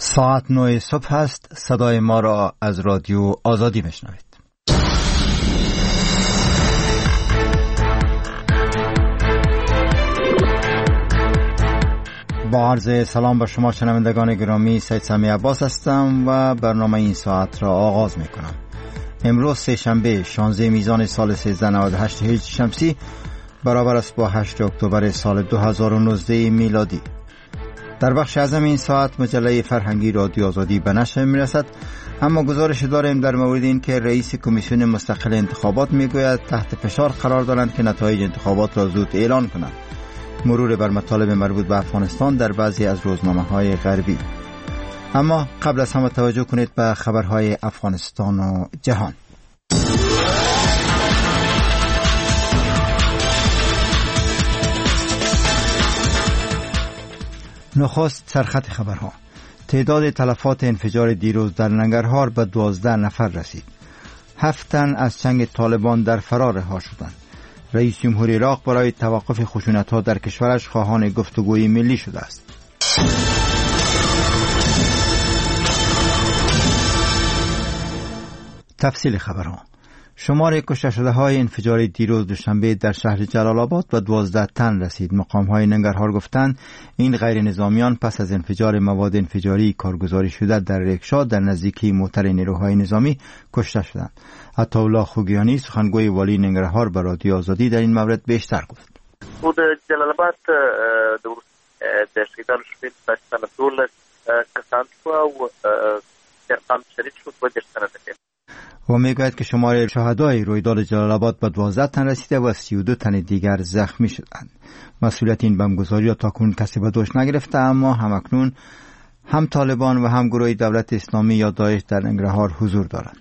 ساعت 9 صبح است. صدای ما را از رادیو آزادی میشنوید. با عرض سلام به شما شنوندگان گرامی، سید سمی عباس هستم و برنامه این ساعت را آغاز میکنم. امروز سه شنبه 16 میزان سال 1398 هجری شمسی برابر است با 8 اکتبر سال 2019 میلادی. در بخش اعظم این ساعت مجله فرهنگی رادیو آزادی به نشر میرسد، اما گزارش داریم در مورد این که رئیس کمیسیون مستقل انتخابات میگوید تحت فشار قرار دارند که نتایج انتخابات را زود اعلان کنند. مرور بر مطالب مربوط به افغانستان در بعضی از روزنامه‌های غربی. اما قبل از همه توجه کنید به خبرهای افغانستان و جهان. نخست سرخط خبرها. تعداد تلفات انفجار دیروز در ننگرهار به 12 نفر رسید. 7 تن از چنگ طالبان در فرار رها شدند. رئیس جمهوری عراق برای توقف خشونت‌ها در کشورش خواهان گفتگوی ملی شده است. تفصیل خبرها. شمار کشته شده‌های انفجار دیروز دوشنبه در شهر جلال آباد به 12 تن رسید. مقام‌های ننگرهار گفتند این غیر نظامیان پس از انفجار مواد انفجاری کارگزاری شده در رکشا در نزدیکی موتر نیروهای نظامی کشته شدند. عطاالله خوگیانی سخنگوی والی ننگرهار به رادیو آزادی در این مورد بیشتر گفت. خود جلال آباد در شهیدان شدید داشتن دولت کسان و ارقام شدید شد و داشتن داشتن و میگوید که شمار شهدای رویداد جلال آباد به 12 تن رسیده و 32 تن دیگر زخمی شدند. مسئولیت این بمبگذاری را تاکنون کسی به دوش نگرفته، اما همکنون هم طالبان و هم گروه دولت اسلامی یا داعش در ننگرهار حضور دارند.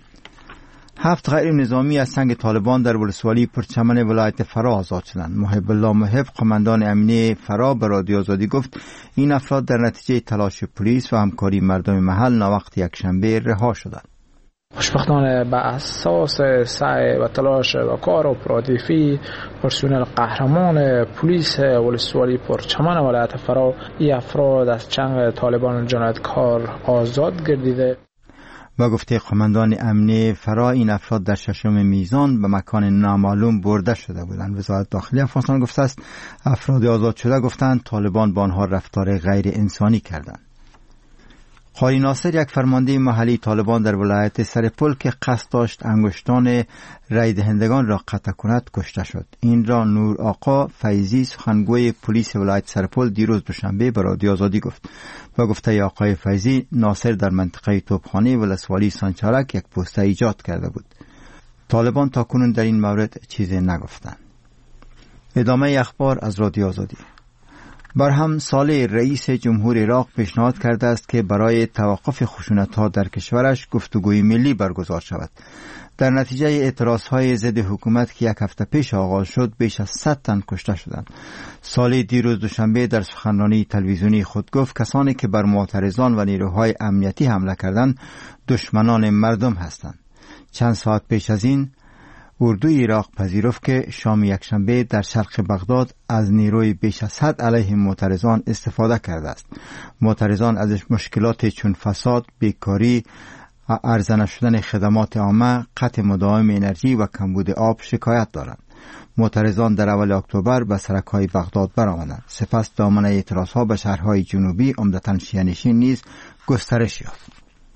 7 غیر نظامی از چنگ طالبان در ولسوالی پرچمن ولایت فرا آزاد شدند. محب الله محب، قماندان امنیه فرا، به رادیو آزادی گفت این افراد در نتیجه تلاش پلیس و همکاری مردم محل ناوقت یکشنبه رها شدند. خوشبختانه به اساس سعی و تلاش و کار اپراتیفی پرسنل قهرمان پلیس ولسوالی پرچمن ولایت فرا این افراد از چنگ طالبان جنایتکار آزاد گردیده. با گفته قماندان امنیه فرا این افراد در 6 میزان به مکان نامعلوم برده شده بودند. وزارت داخلی افغانستان گفته است افراد آزاد شده گفتند طالبان با آنها رفتار غیر انسانی کردند. قاری ناصر، یک فرمانده محلی طالبان در ولایت سرپل که قصد داشت انگشتان رای دهندگان را قطع کند کشته شد. این را نور آقا فیضی سخنگوی پلیس ولایت سرپل دیروز دوشنبه به رادیو آزادی گفت. با گفته آقای فیضی، ناصر در منطقه توپخانه ولسوالی سانچارک یک پوسته ایجاد کرده بود. طالبان تاکنون در این مورد چیزی نگفتند. ادامه اخبار از رادیو آزادی. برهم صالح رئیس جمهور عراق پیشنهاد کرده است که برای توقف خشونت‌ها در کشورش گفتگوی ملی برگزار شود. در نتیجه اعتراضهای ضد حکومت که یک هفته پیش آغاز شد بیش از 100 تن کشته شدند. صالح دیروز دوشنبه در سخنرانی تلویزیونی خود گفت کسانی که بر معترضان و نیروهای امنیتی حمله کردند دشمنان مردم هستند. چند ساعت پیش از این اردوی عراق پذیرفت که شام یکشنبه در شرق بغداد از نیروی بیش از حد علیه معترضان استفاده کرده است. معترضان از مشکلات چون فساد، بیکاری، عرضه نشدن خدمات عامه، قطع مداوم انرژی و کمبود آب شکایت دارند. معترضان در اول اکتبر به سرک‌های بغداد برآمدند. سپس دامنه اعتراضها به شهرهای جنوبی عمدتاً شیعه‌نشین نیز گسترش یافت.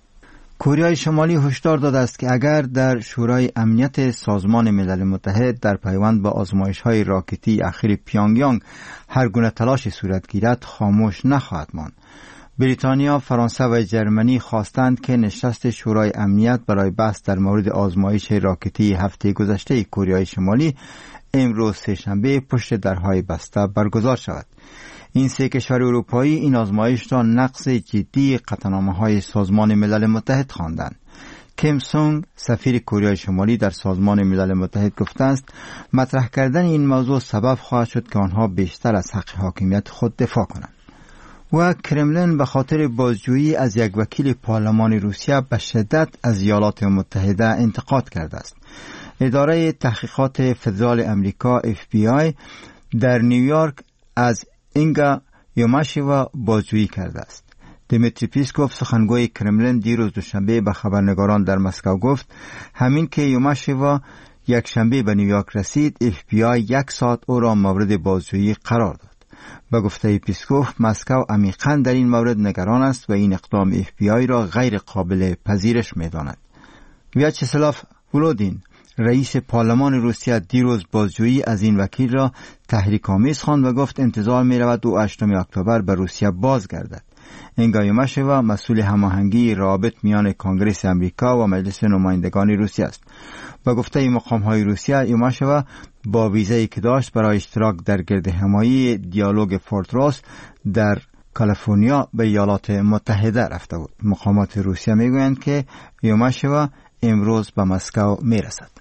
کره شمالی هشدار داده است که اگر در شورای امنیت سازمان ملل متحد در پیوند به آزمایش‌های راکتی اخیر پیونگیانگ هر گونه تلاشی صورت گیرد خاموش نخواهد ماند. بریتانیا، فرانسه و جرمنی خواستند که نشست شورای امنیت برای بحث در مورد آزمایش راکتی هفته گذشته کره شمالی امروز سه‌شنبه پشت درهای بسته برگزار شود. این 3 کشور اروپایی این آزمایش را نقض جدی قطعنامه‌های سازمان ملل متحد خواندند. کیم سونگ، سفیر کره شمالی در سازمان ملل متحد گفته است مطرح کردن این موضوع سبب خواهد شد که آنها بیشتر از حق حاکمیت خود دفاع کنند. و کرملین به خاطر بازجویی از یک وکیل پارلمان روسیه به شدت از ایالات متحده انتقاد کرده است. اداره تحقیقات فدرال امریکا FBI در نیویورک از اینگا یوماشیوا بازجویی کرده است. دیمیتری پیسکوف سخنگوی کرملین دیروز دوشنبه به خبرنگاران در مسکو گفت همین که یوماشوا یک شنبه به نیویورک رسید، FBI 1 ساعت او را مورد بازجویی قرار داد. به گفته پیسکوف، مسکو عمیقاً در این مورد نگران است و این اقدام FBI را غیر قابل پذیرش می‌داند. ویاچسلاف ولودین، رئیس پارلمان روسیه، دیروز بازجویی از این وکیل را تحریک‌آمیز خواند و گفت انتظار می‌رود او 8 اکتبر به روسیه بازگردد. انگا یوماشوا مسئول هماهنگی روابط میان کنگره امریکا و مجلس نمایندگان روسیه است. با گفته مقام‌های روسیه، یوماشوا با ویزایی که داشت برای اشتراک در گردهمایی دیالوگ فورتروس در کالیفرنیا به ایالات متحده رفته بود. مقامات روسیه میگویند که یوماشوا امروز به مسکو میرسد.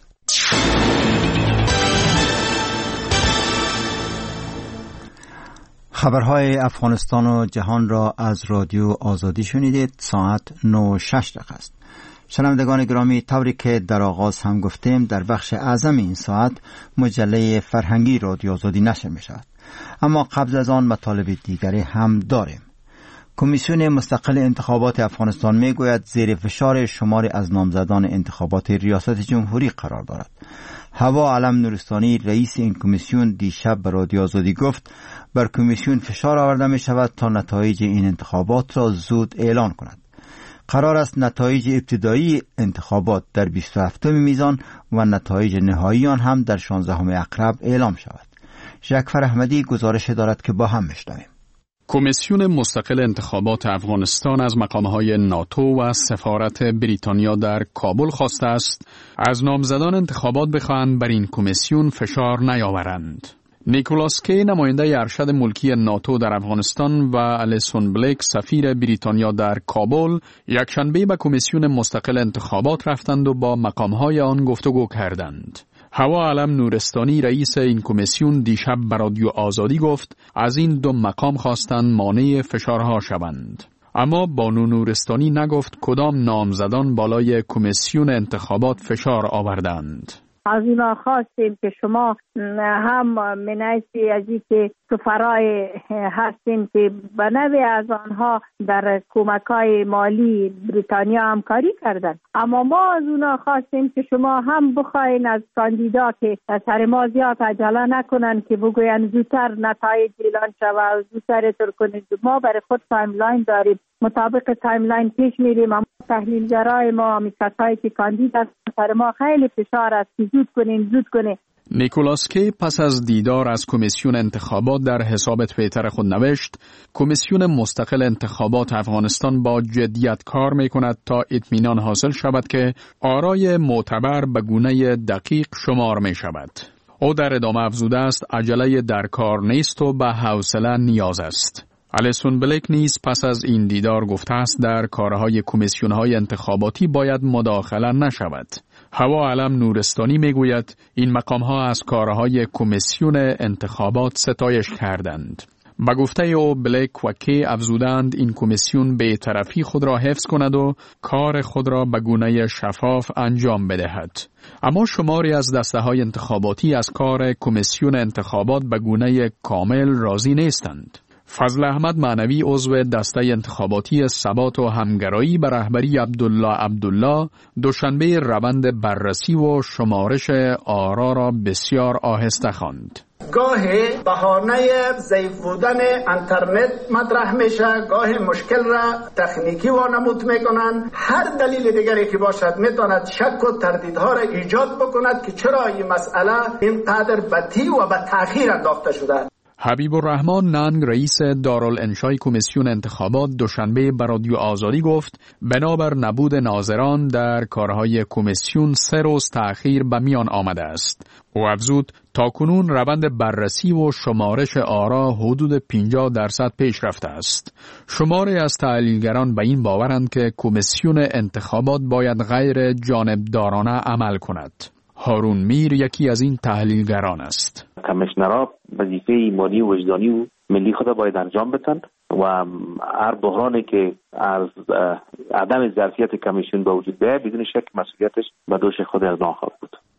خبرهای افغانستان و جهان را از رادیو آزادی شنیدید. ساعت 9:06 است. شنوندگان گرامی، طوری که در آغاز هم گفتیم، در بخش اعظم این ساعت مجله فرهنگی رادیو آزادی نشر می شود. اما قبل از آن مطالب دیگری هم داریم. کمیسیون مستقل انتخابات افغانستان می گوید زیر فشار شماری از نامزدان انتخابات ریاست جمهوری قرار دارد. هوا علم نورستانی، رئیس این کمیسیون، دیشب به رادیو آزادی گفت بر کمیسیون فشار آورده می شود تا نتایج این انتخابات را زود اعلان کند. قرار است نتایج ابتدایی انتخابات در 27 میزان و نتایج نهایی آن هم در 16 اکتبر اعلام شود. ژکفر احمدی گزارش دارد که با هم میشنویم. کمیسیون مستقل انتخابات افغانستان از مقامهای ناتو و سفارت بریتانیا در کابل خواسته است از نامزدان انتخابات بخواهند بر این کمیسیون فشار نیاورند. نیکولاس کی، نماینده ارشد ملکی ناتو در افغانستان، و الیسون بلیک، سفیر بریتانیا در کابل، یکشنبه به کمیسیون مستقل انتخابات رفتند و با مقامهای آن گفتگو کردند. هوا علم نورستانی، رئیس این کمیسیون، دیشب به رادیو آزادی گفت از این دو مقام خواستند مانع فشارها شوند. اما بانو نورستانی نگفت کدام نامزدان بالای کمیسیون انتخابات فشار آوردند. از اونا خواستیم که شما هم منعی از که سفرای هستیم که به نوع از آنها در کمک‌های مالی بریتانیا همکاری کردن، اما ما از اونا خواستیم که شما هم بخواین از کاندیدا که سر ما زیاد عجله نکنن که بگوین زودتر نتایج اعلان شود، زودتر تر کنید. ما برای خود تایملاین داریم، مطابق تایملاین پیش میریم. اما تحلیلگرای ما، کسایی که کاندید هستن، سر ما خیلی فشار است که زود کنیم. نیکولاس کی پس از دیدار از کمیسیون انتخابات در حساب توییتر خود نوشت کمیسیون مستقل انتخابات افغانستان با جدیت کار می‌کند تا اطمینان حاصل شود که آرای معتبر به گونه دقیق شمار می‌شود. او در ادامه افزوده است عجله در کار نیست و به حوصله نیاز است. الیسون بلیک نیز پس از این دیدار گفته است در کارهای کمیسیون‌های انتخاباتی باید مداخله نشود. هوا علم نورستانی میگوید این مقام‌ها از کارهای کمیسیون انتخابات ستایش کردند. با گفته او، بلیک و کی افزودند این کمیسیون به طرفی خود را حفظ کند و کار خود را به گونه شفاف انجام بدهد. اما شماری از دسته‌های انتخاباتی از کار کمیسیون انتخابات به گونه کامل راضی نیستند. فضل احمد معنوی، عضو دسته انتخاباتی ثبات و همگرایی به رهبری عبدالله دوشنبه روند بررسی و شمارش آرا را بسیار آهسته خواند. گاهی بهانه ضعیف بودن اینترنت مطرح میشه، گاهی مشکل را تکنیکی وانمود میکنن، هر دلیل دیگری که باشد میتواند شک و تردیدها را ایجاد بکند که چرا این مسئله اینقدر بطیء و به تأخیر انداخته شده. حبیب الرحمن ننگ، رئیس دارالانشای کمیسیون انتخابات، دوشنبه به رادیو آزادی گفت بنابر نبود ناظران در کارهای کمیسیون 3 روز تأخیر به میان آمده است. او افزود تاکنون روند بررسی و شمارش آرا حدود 50% پیش رفته است. شماری از تحلیلگران به این باورند که کمیسیون انتخابات باید غیر جانبدارانه عمل کند. هارون میر یکی از این تحلیلگران است. کمیشنرها وظیفه مالی و وجدانی و ملی خود باید انجام بدن و هر بحرانی که از عدم ظرفیت کمیسیون به وجود بیاید بدون شک مسئولیتش به دوش خود اقدام خواهد بود.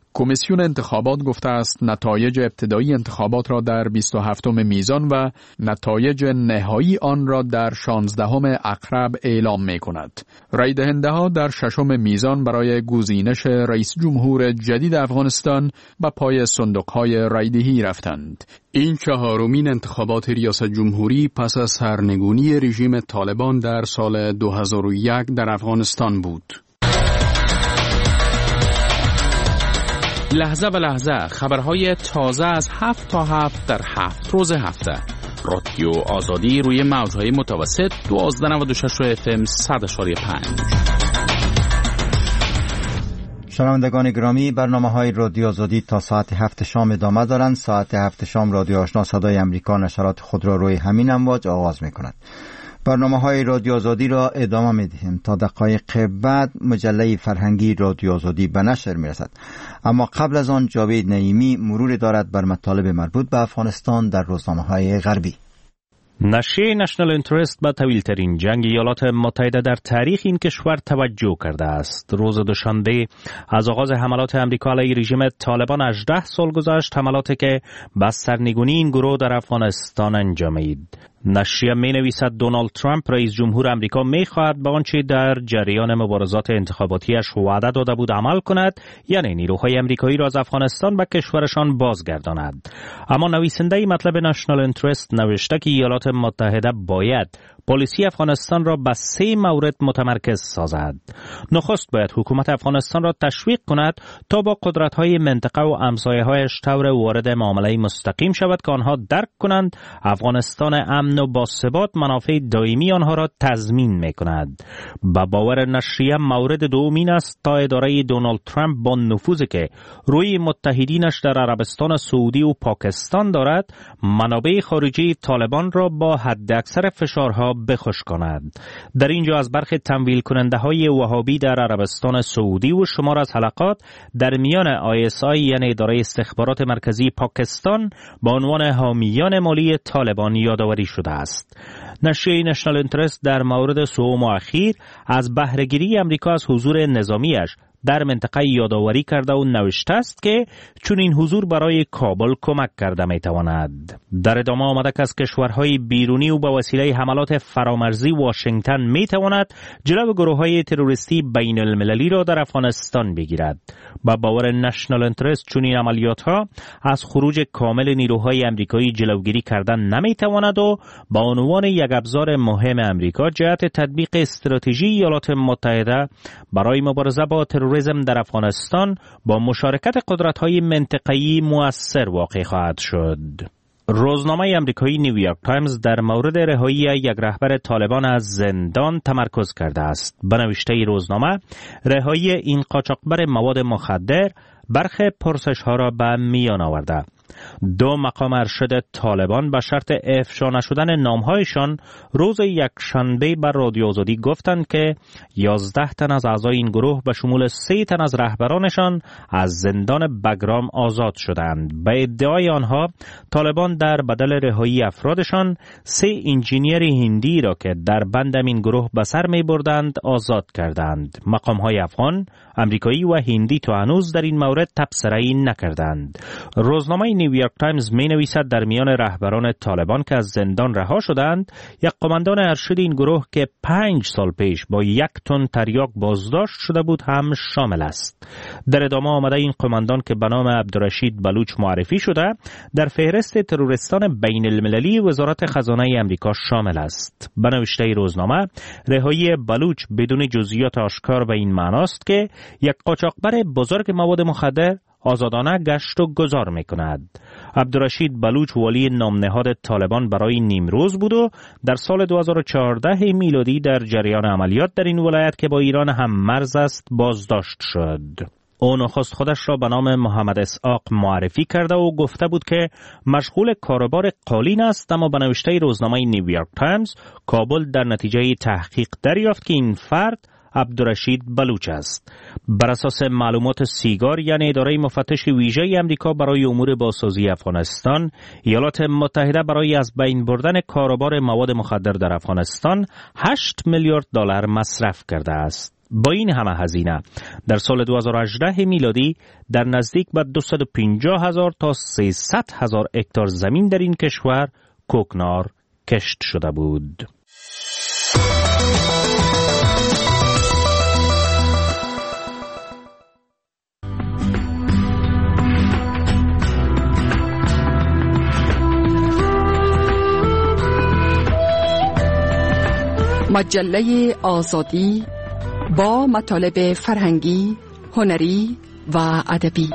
کمیسیون انتخابات گفته است نتایج ابتدایی انتخابات را در 27 میزان و نتایج نهایی آن را در 16 اقرب اعلام می کند. رای دهنده ها در 6 میزان برای گزینش رئیس جمهور جدید افغانستان به پای صندوق های رایدهی رفتند. این 4مین انتخابات ریاست جمهوری پس از سرنگونی رژیم طالبان در سال 2001 در افغانستان بود. لحظه و لحظه خبرهای تازه از 7 تا 7 در 7 روز هفته. رادیو آزادی روی موجهای متوسط 1296 FM 100.5. شنوندگان گرامی، برنامه‌های رادیو آزادی تا ساعت 7 شام ادامه دارند. ساعت 7 شام رادیو آشنا صدای امریکا نشرات خود را روی همین امواج آغاز می‌کند. برنامه‌های رادیو آزادی را ادامه می‌دهیم. تا دقایق بعد مجله فرهنگی رادیو آزادی به نشر می‌رسد. اما قبل از آن جاوید نعیمی مرور دارد بر مطالب مربوط به افغانستان در روزنامه‌های غربی. نشریه نشنال اینترست به طویل‌ترین جنگ ایالات متحده در تاریخ این کشور توجه کرده است. روز دوشنبه از آغاز حملات امریکا علیه رژیم طالبان 18 سال گذشت، حملاتی که به سرنگونی این گروه در افغانستان انجامید. نشریه می‌نویسد دونالد ترامپ رئیس جمهور امریکا می‌خواهد به آنچه در جریان مبارزات انتخاباتیش وعده داده بود عمل کند، یعنی نیروهای امریکایی را از افغانستان به کشورشان بازگرداند. اما نویسنده مطلب نشنال اینترست نوشته که ایالات متحده باید پلیسی افغانستان را به 3 مورد متمرکز سازد. نخست باید حکومت افغانستان را تشویق کند تا با قدرت‌های منطقه و همسایه‌هایش طور وارد معامله مستقیم شود که آنها درک کنند افغانستان امن و باثبات منافع دائمی آنها را تضمین می‌کند. به باور نشریه مورد دوم این است تا اداره دونالد ترامپ با نفوذی که روی متحدینش در عربستان سعودی و پاکستان دارد، منابع خارجی طالبان را با حداکثر فشارها بخوش کند. در اینجا از برخی تمویل کننده های وهابی در عربستان سعودی و شمار از حلقات در میان ISI یعنی اداره استخبارات مرکزی پاکستان با عنوان حامیان مالی طالبان یادآوری شده است. نشریه نشنال اینترست در مورد سوم و اخیر از بهره‌گیری امریکا از حضور نظامیش در منطقه یادآوری کرده و نوشته است که چون این حضور برای کابل کمک کرده میتواند. در ادامه آمده که از کشورهای بیرونی و به وسیله حملات فرامرزی واشنگتن میتواند جلو گروه‌های تروریستی بین المللی را در افغانستان بگیرد. با باور نشنال اینترست چون این عملیات‌ها از خروج کامل نیروهای امریکایی جلوگیری کردن نمیتواند و با عنوان یک ابزار مهم امریکا جهت تطبیق استراتژی ایالات متحده برای مبارزه با تروریسم در افغانستان با مشارکت قدرت‌های منطقه‌ای مؤثر واقع خواهد شد. روزنامه آمریکایی نیویورک تایمز در مورد رهایی یک رهبر طالبان از زندان تمرکز کرده است. به نوشته روزنامه، رهایی این قاچاقبر مواد مخدر برخی پرسش‌ها را به میان آورده. 2 مقام ارشد طالبان به شرط افشا نشدن نامهایشان روز یکشنبه بر رادیو آزادی گفتند که 11 تن از اعضای این گروه به شمول 3 تن از رهبرانشان از زندان بگرام آزاد شدند. به ادعای آنها طالبان در بدل رهایی افرادشان 3 انجینیر هندی را که در بند این گروه به سر می بردند آزاد کردند. مقام‌های افغان، امریکایی و هندی تا هنوز در این مورد تبصره‌ای نکردند. روزنامه نیویورک تایمز می نویسد در میان رهبران طالبان که از زندان رها شدند، یک قماندان ارشد این گروه که 5 سال پیش با 1 تن تریاک بازداشت شده بود هم شامل است. در ادامه آمده این قماندان که به نام عبدالرشید بلوچ معرفی شده در فهرست تروریستان بین المللی وزارت خزانه امریکا شامل است. به نوشته روزنامه، رهایی بلوچ بدون جزئیات آشکار به این معناست که یک قاچاقبر بزرگ مواد مخدر آزادانه گشت و گذار می کند. عبدالرشید بلوچ ولی نامنهاد طالبان برای نیمروز بود و در سال 2014 میلادی در جریان عملیات در این ولایت که با ایران هم مرز است بازداشت شد. او نخست خودش را به نام محمد اسحاق معرفی کرده و گفته بود که مشغول کاروبار قالین است، اما به نوشته روزنامه نیویورک تایمز کابل در نتیجه تحقیق دریافت که این فرد عبدالرشید بلوچ است. بر اساس معلومات سیگار یعنی اداره مفتش ویژه امریکا برای امور بازسازی افغانستان، ایالات متحده برای از بین بردن کاروبار مواد مخدر در افغانستان 8 میلیارد دلار مصرف کرده است. با این همه هزینه در سال 2018 میلادی در نزدیک به 250,000 تا 300,000 هکتار زمین در این کشور کوکنار کشت شده بود. مجله آزادی با مطالب فرهنگی، هنری و ادبی.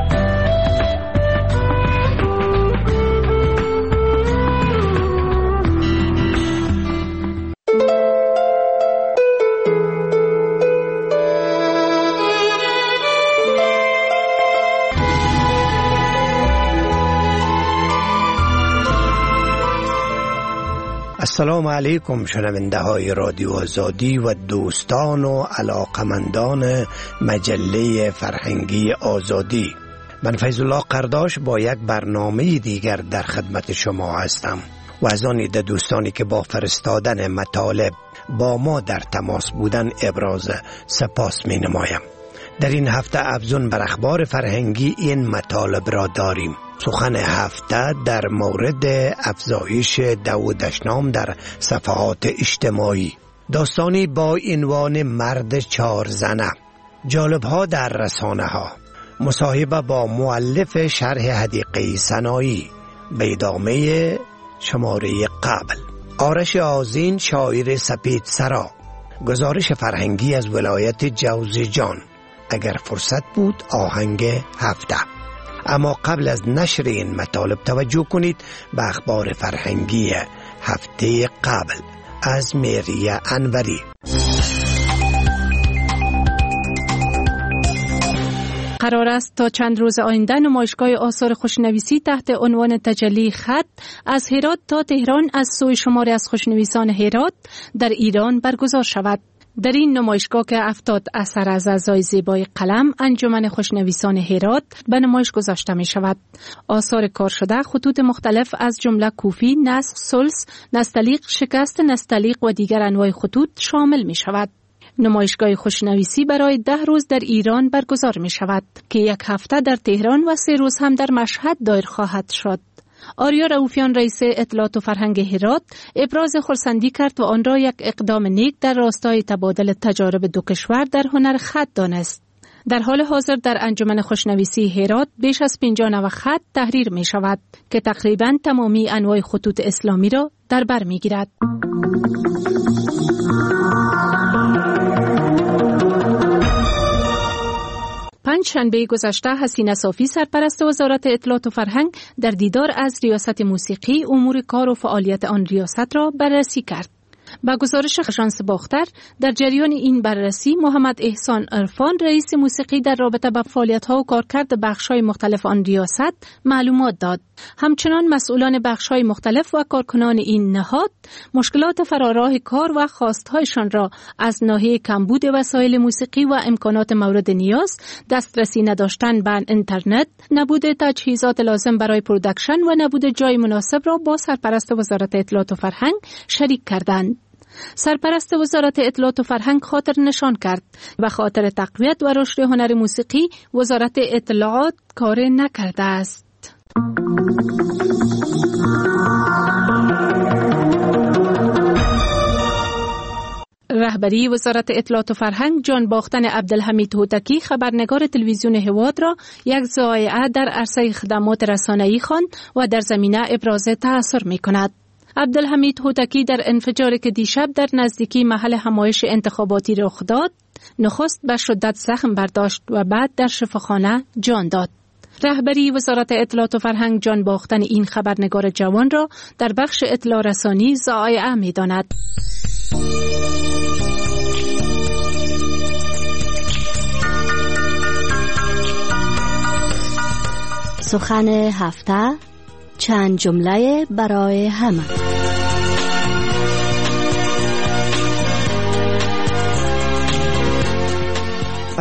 السلام علیکم شنونده های رادیو آزادی و دوستان و علاقمندان مجله فرهنگی آزادی. من فیض الله قرداش با یک برنامه دیگر در خدمت شما هستم و از آن دوستانی که با فرستادن مطالب با ما در تماس بودن ابراز سپاس می نمایم. در این هفته افزون بر اخبار فرهنگی این مطالب را داریم. سخن هفته در مورد افزایش دعوادشنام در صفحات اجتماعی، داستانی با عنوان مرد 4 زنه، جالب‌ها در رسانه ها، مصاحبه با مؤلف شرح حدیقه سنایی، به ادامه شماره قبل آرش آذین شاعر سپید سرا، گزارش فرهنگی از ولایت جوزجان، اگر فرصت بود آهنگ هفته. اما قبل از نشر این مطالب توجه کنید به اخبار فرهنگی هفته قبل از میریه انوری. قرار است تا چند روز آینده نمایشگاه آثار خوشنویسی تحت عنوان تجلی خط از هرات تا تهران از سوی شماری از خوشنویسان هرات در ایران برگزار شود. در این نمایشگاه که 70 اثر از اعضای زیبای قلم انجمن خوشنویسان هرات به نمایش گذاشته می شود. آثار کار شده خطوط مختلف از جمله کوفی، نسخ، سلس، نستعلیق، شکست نستعلیق و دیگر انواع خطوط شامل می شود. نمایشگاه خوشنویسی برای 10 روز در ایران برگزار می شود که 1 هفته در تهران و 3 روز هم در مشهد دایر خواهد شد. آریا رؤوفیان رئیس اطلاعات و فرهنگ هرات ابراز خرسندی کرد و آن را یک اقدام نیک در راستای تبادل تجارب دو کشور در هنر خط دانست. در حال حاضر در انجمن خوشنویسی هرات بیش از 50 نوع خط تحریر می شود که تقریباً تمامی انواع خطوط اسلامی را در بر می گیرد. پنجشنبه گذشته حسینه صافی سرپرست وزارت اطلاعات و فرهنگ در دیدار از ریاست موسیقی امور کار و فعالیت آن ریاست را بررسی کرد. با گزارش آژانس باختر در جریان این بررسی محمد احسان عرفان رئیس موسیقی در رابطه با فعالیت‌ها و کارکرد بخش‌های مختلف آن ریاست معلومات داد. همچنان مسئولان بخش‌های مختلف و کارکنان این نهاد مشکلات فراراه کار و خواست‌هایشان را از ناحیه کمبود وسایل موسیقی و امکانات مورد نیاز، دسترسی نداشتن به اینترنت، نبود تجهیزات لازم برای پروداکشن و نبود جای مناسب را با سرپرست وزارت اطلاعات و فرهنگ شریک کردند. سرپرست وزارت اطلاعات و فرهنگ خاطر نشان کرد و خاطر تقویت و رشد هنر موسیقی وزارت اطلاعات کار نکرده است. رهبری وزارت اطلاعات و فرهنگ جان باختن عبدالحمید هوتکی خبرنگار تلویزیون هواد را یک ضایعه در عرصه خدمات رسانه‌ای خواند و در زمینه ابراز تأثر می‌کند. عبدالحمید هوتکی در انفجاری که دیشب در نزدیکی محل همایش انتخاباتی رخ داد، نخست به شدت زخم برداشت و بعد در شفاخانه جان داد. رهبری وزارت اطلاعات و فرهنگ جان باختن این خبرنگار جوان را در بخش اطلاع رسانی ضایعه می‌داند. سخن هفته، چند جمله برای همه.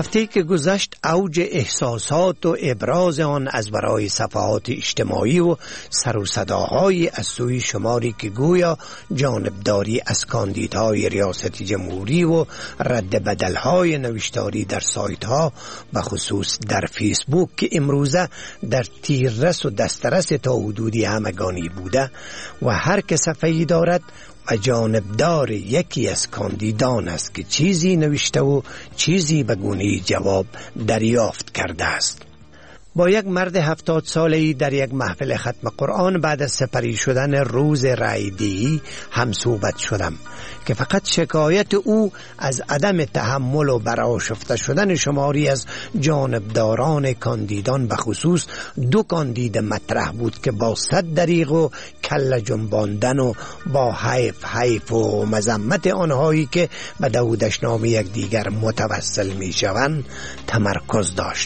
هفته‌ای که گذشت اوج احساسات و ابراز آن از برای صفحات اجتماعی و سر و صداهای از سوی شماری که گویا جانبداری از کاندیدهای ریاست جمهوری و رد بدلهای نوشتاری در سایت ها و خصوص در فیسبوک که امروزه در تیررس و دسترس تا حدودی همگانی بوده و هر که صفحه‌ای دارد و جانبدار یکی از کاندیدان است که چیزی نوشته و چیزی به گونه جواب دریافت کرده است. با یک مرد 70 ساله‌ای در یک محفل ختم قرآن بعد از سپری شدن روز رایدهی هم صحبت شدم که فقط شکایت او از عدم تحمل و برآشفته شدن شماری از جانبداران کاندیدان به خصوص 2 کاندید مطرح بود که با 100 دریغ و کله جنباندن و با حیف و مذمت آنهایی که به دعودشنامه یکدیگر متوسل می شوند تمرکز داشت.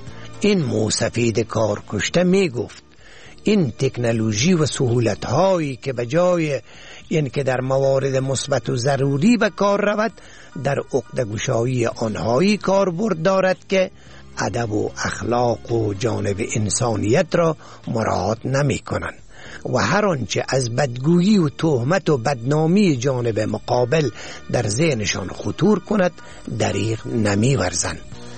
این موسفید کار کشته می گفت این تکنولوژی و سهولت هایی که به جای این که در موارد مثبت و ضروری به کار رود در عقده‌گشایی آنهایی کاربرد دارد که ادب و اخلاق و جانب انسانیت را مراعات نمی کنند و هر آنچه از بدگویی و تهمت و بدنامی جانب مقابل در ذهنشان خطور کند دریغ نمی ورزند.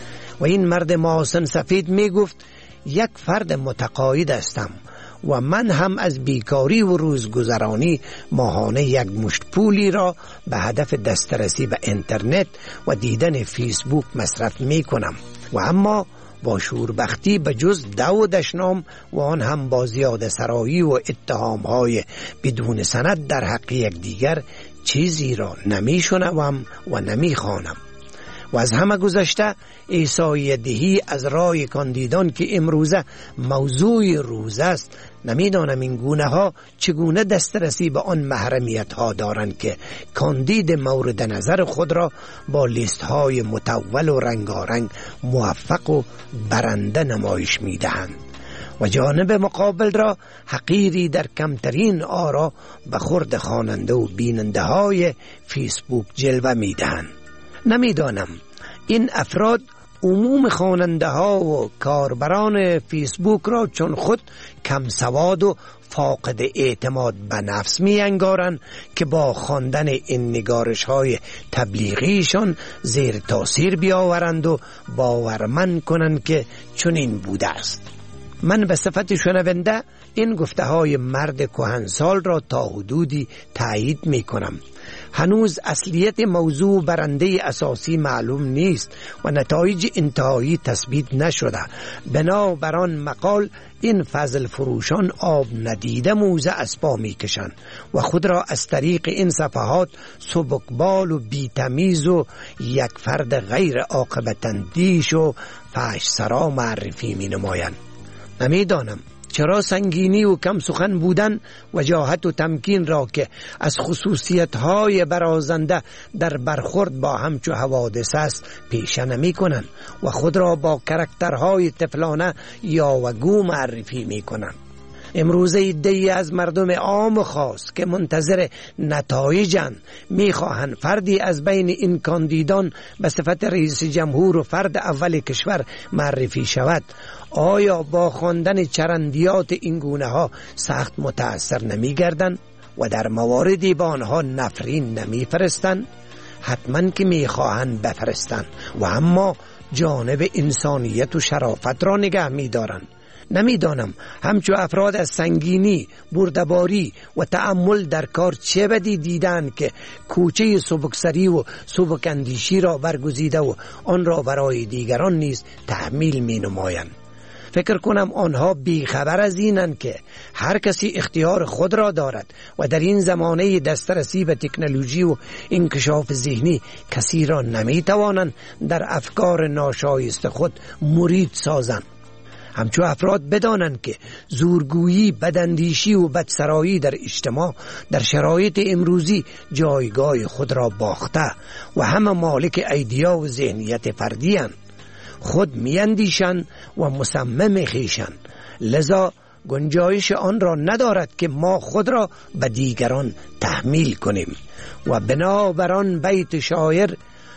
و این مرد محسن سفید می گفت یک فرد متقاعد هستم و من هم از بیکاری و روزگذرانی ماهانه یک مشت پولی را به هدف دسترسی به اینترنت و دیدن فیسبوک مصرف می کنم و اما با شوربختی به جز دعودشنام و آن هم با زیاده سرایی و اتهامهای بدون سند در حق یکدیگر چیزی را نمی شنوم و نمی خوانم. و از همه گذشته احصایه دهی از رای کاندیدان که امروزه موضوع روز است نمیدانم این گونه ها چگونه دسترسی به آن محرمیت ها دارند که کاندید مورد نظر خود را با لیست های متول و رنگارنگ موفق و برنده نمایش می دهند و جانب مقابل را حقیری در کمترین آرا به خورد خواننده و بیننده های فیسبوک جلوه می دهند. نمیدانم این افراد عموم خواننده ها و کاربران فیسبوک را چون خود کم سواد و فاقد اعتماد به نفس می انگارند که با خواندن این نگارش های تبلیغیشان زیر تاثیر بیاورند و باورمند کنند که چنین بوده است. من به صفت شنونده این گفته های مرد کهنسال را تا حدودی تایید می کنم. هنوز اصلیت موضوع برنده اساسی معلوم نیست و نتایج انتهایی تثبیت نشده. بنابراین مقال این فضل فروشان آب ندیده موزه از پا می کشند و خود را از طریق این صفحات سبکبال و بی‌تمیز و یک فرد غیر عاقبت اندیش و فحش سرا معرفی می نمایند. نمیدانم چرا سنگینی و کم سخن بودن وجاهت و تمکین را که از خصوصیت‌های برازنده در برخورد با همچو حوادث است پیشه نمی کنند و خود را با کرکترهای طفلانه یا وگو معرفی می کنند. امروزه ایده‌ای از مردم عام خاص که منتظر نتایجند میخواهند فردی از بین این کاندیدان به صفت رئیس جمهور و فرد اول کشور معرفی شود آیا با خواندن چرندیات این گونه ها سخت متأثر نمی گردند و در مواردی با آنها نفرین نمی فرستند؟ حتما که می خواهند بفرستند و اما جانب انسانیت و شرافت را نگه می دارند. نمیدانم همچو افراد از سنگینی، بردباری و تأمل در کار چه بدی دیدن که کوچه سبکسری و سبکاندیشی را برگزیده و آن را برای دیگران نیز تحمیل می نمایند. فکر کنم آنها بیخبر از اینند که هر کسی اختیار خود را دارد و در این زمانه دسترسی به تکنولوژی و انکشاف ذهنی کسی را نمی توانند در افکار ناشایست خود مرید سازند. همچو افراد بدانند که زورگویی، بداندیشی و بدسرایی در اجتماع در شرایط امروزی جایگاه خود را باخته و همه مالک ایدیا و ذهنیت فردی اند. خود میاندیشند و مصمم خویشند، لذا گنجایش آن را ندارد که ما خود را به دیگران تحمیل کنیم و بنابراین بیت شاعر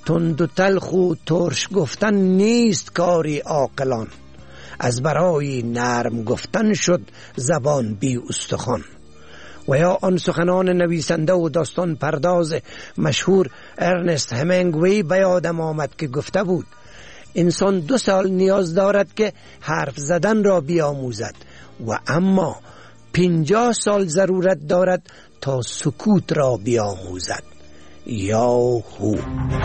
تند و تلخ و ترش گفتن نیست کاری عاقلان، از برای نرم گفتن شد زبان بی استخوان. و یا آن سخنان نویسنده و داستان پرداز مشهور ارنست همینگوی به یادم آمد که گفته بود انسان 2 سال نیاز دارد که حرف زدن را بیاموزد و اما 50 سال ضرورت دارد تا سکوت را بیاموزد. یاهو.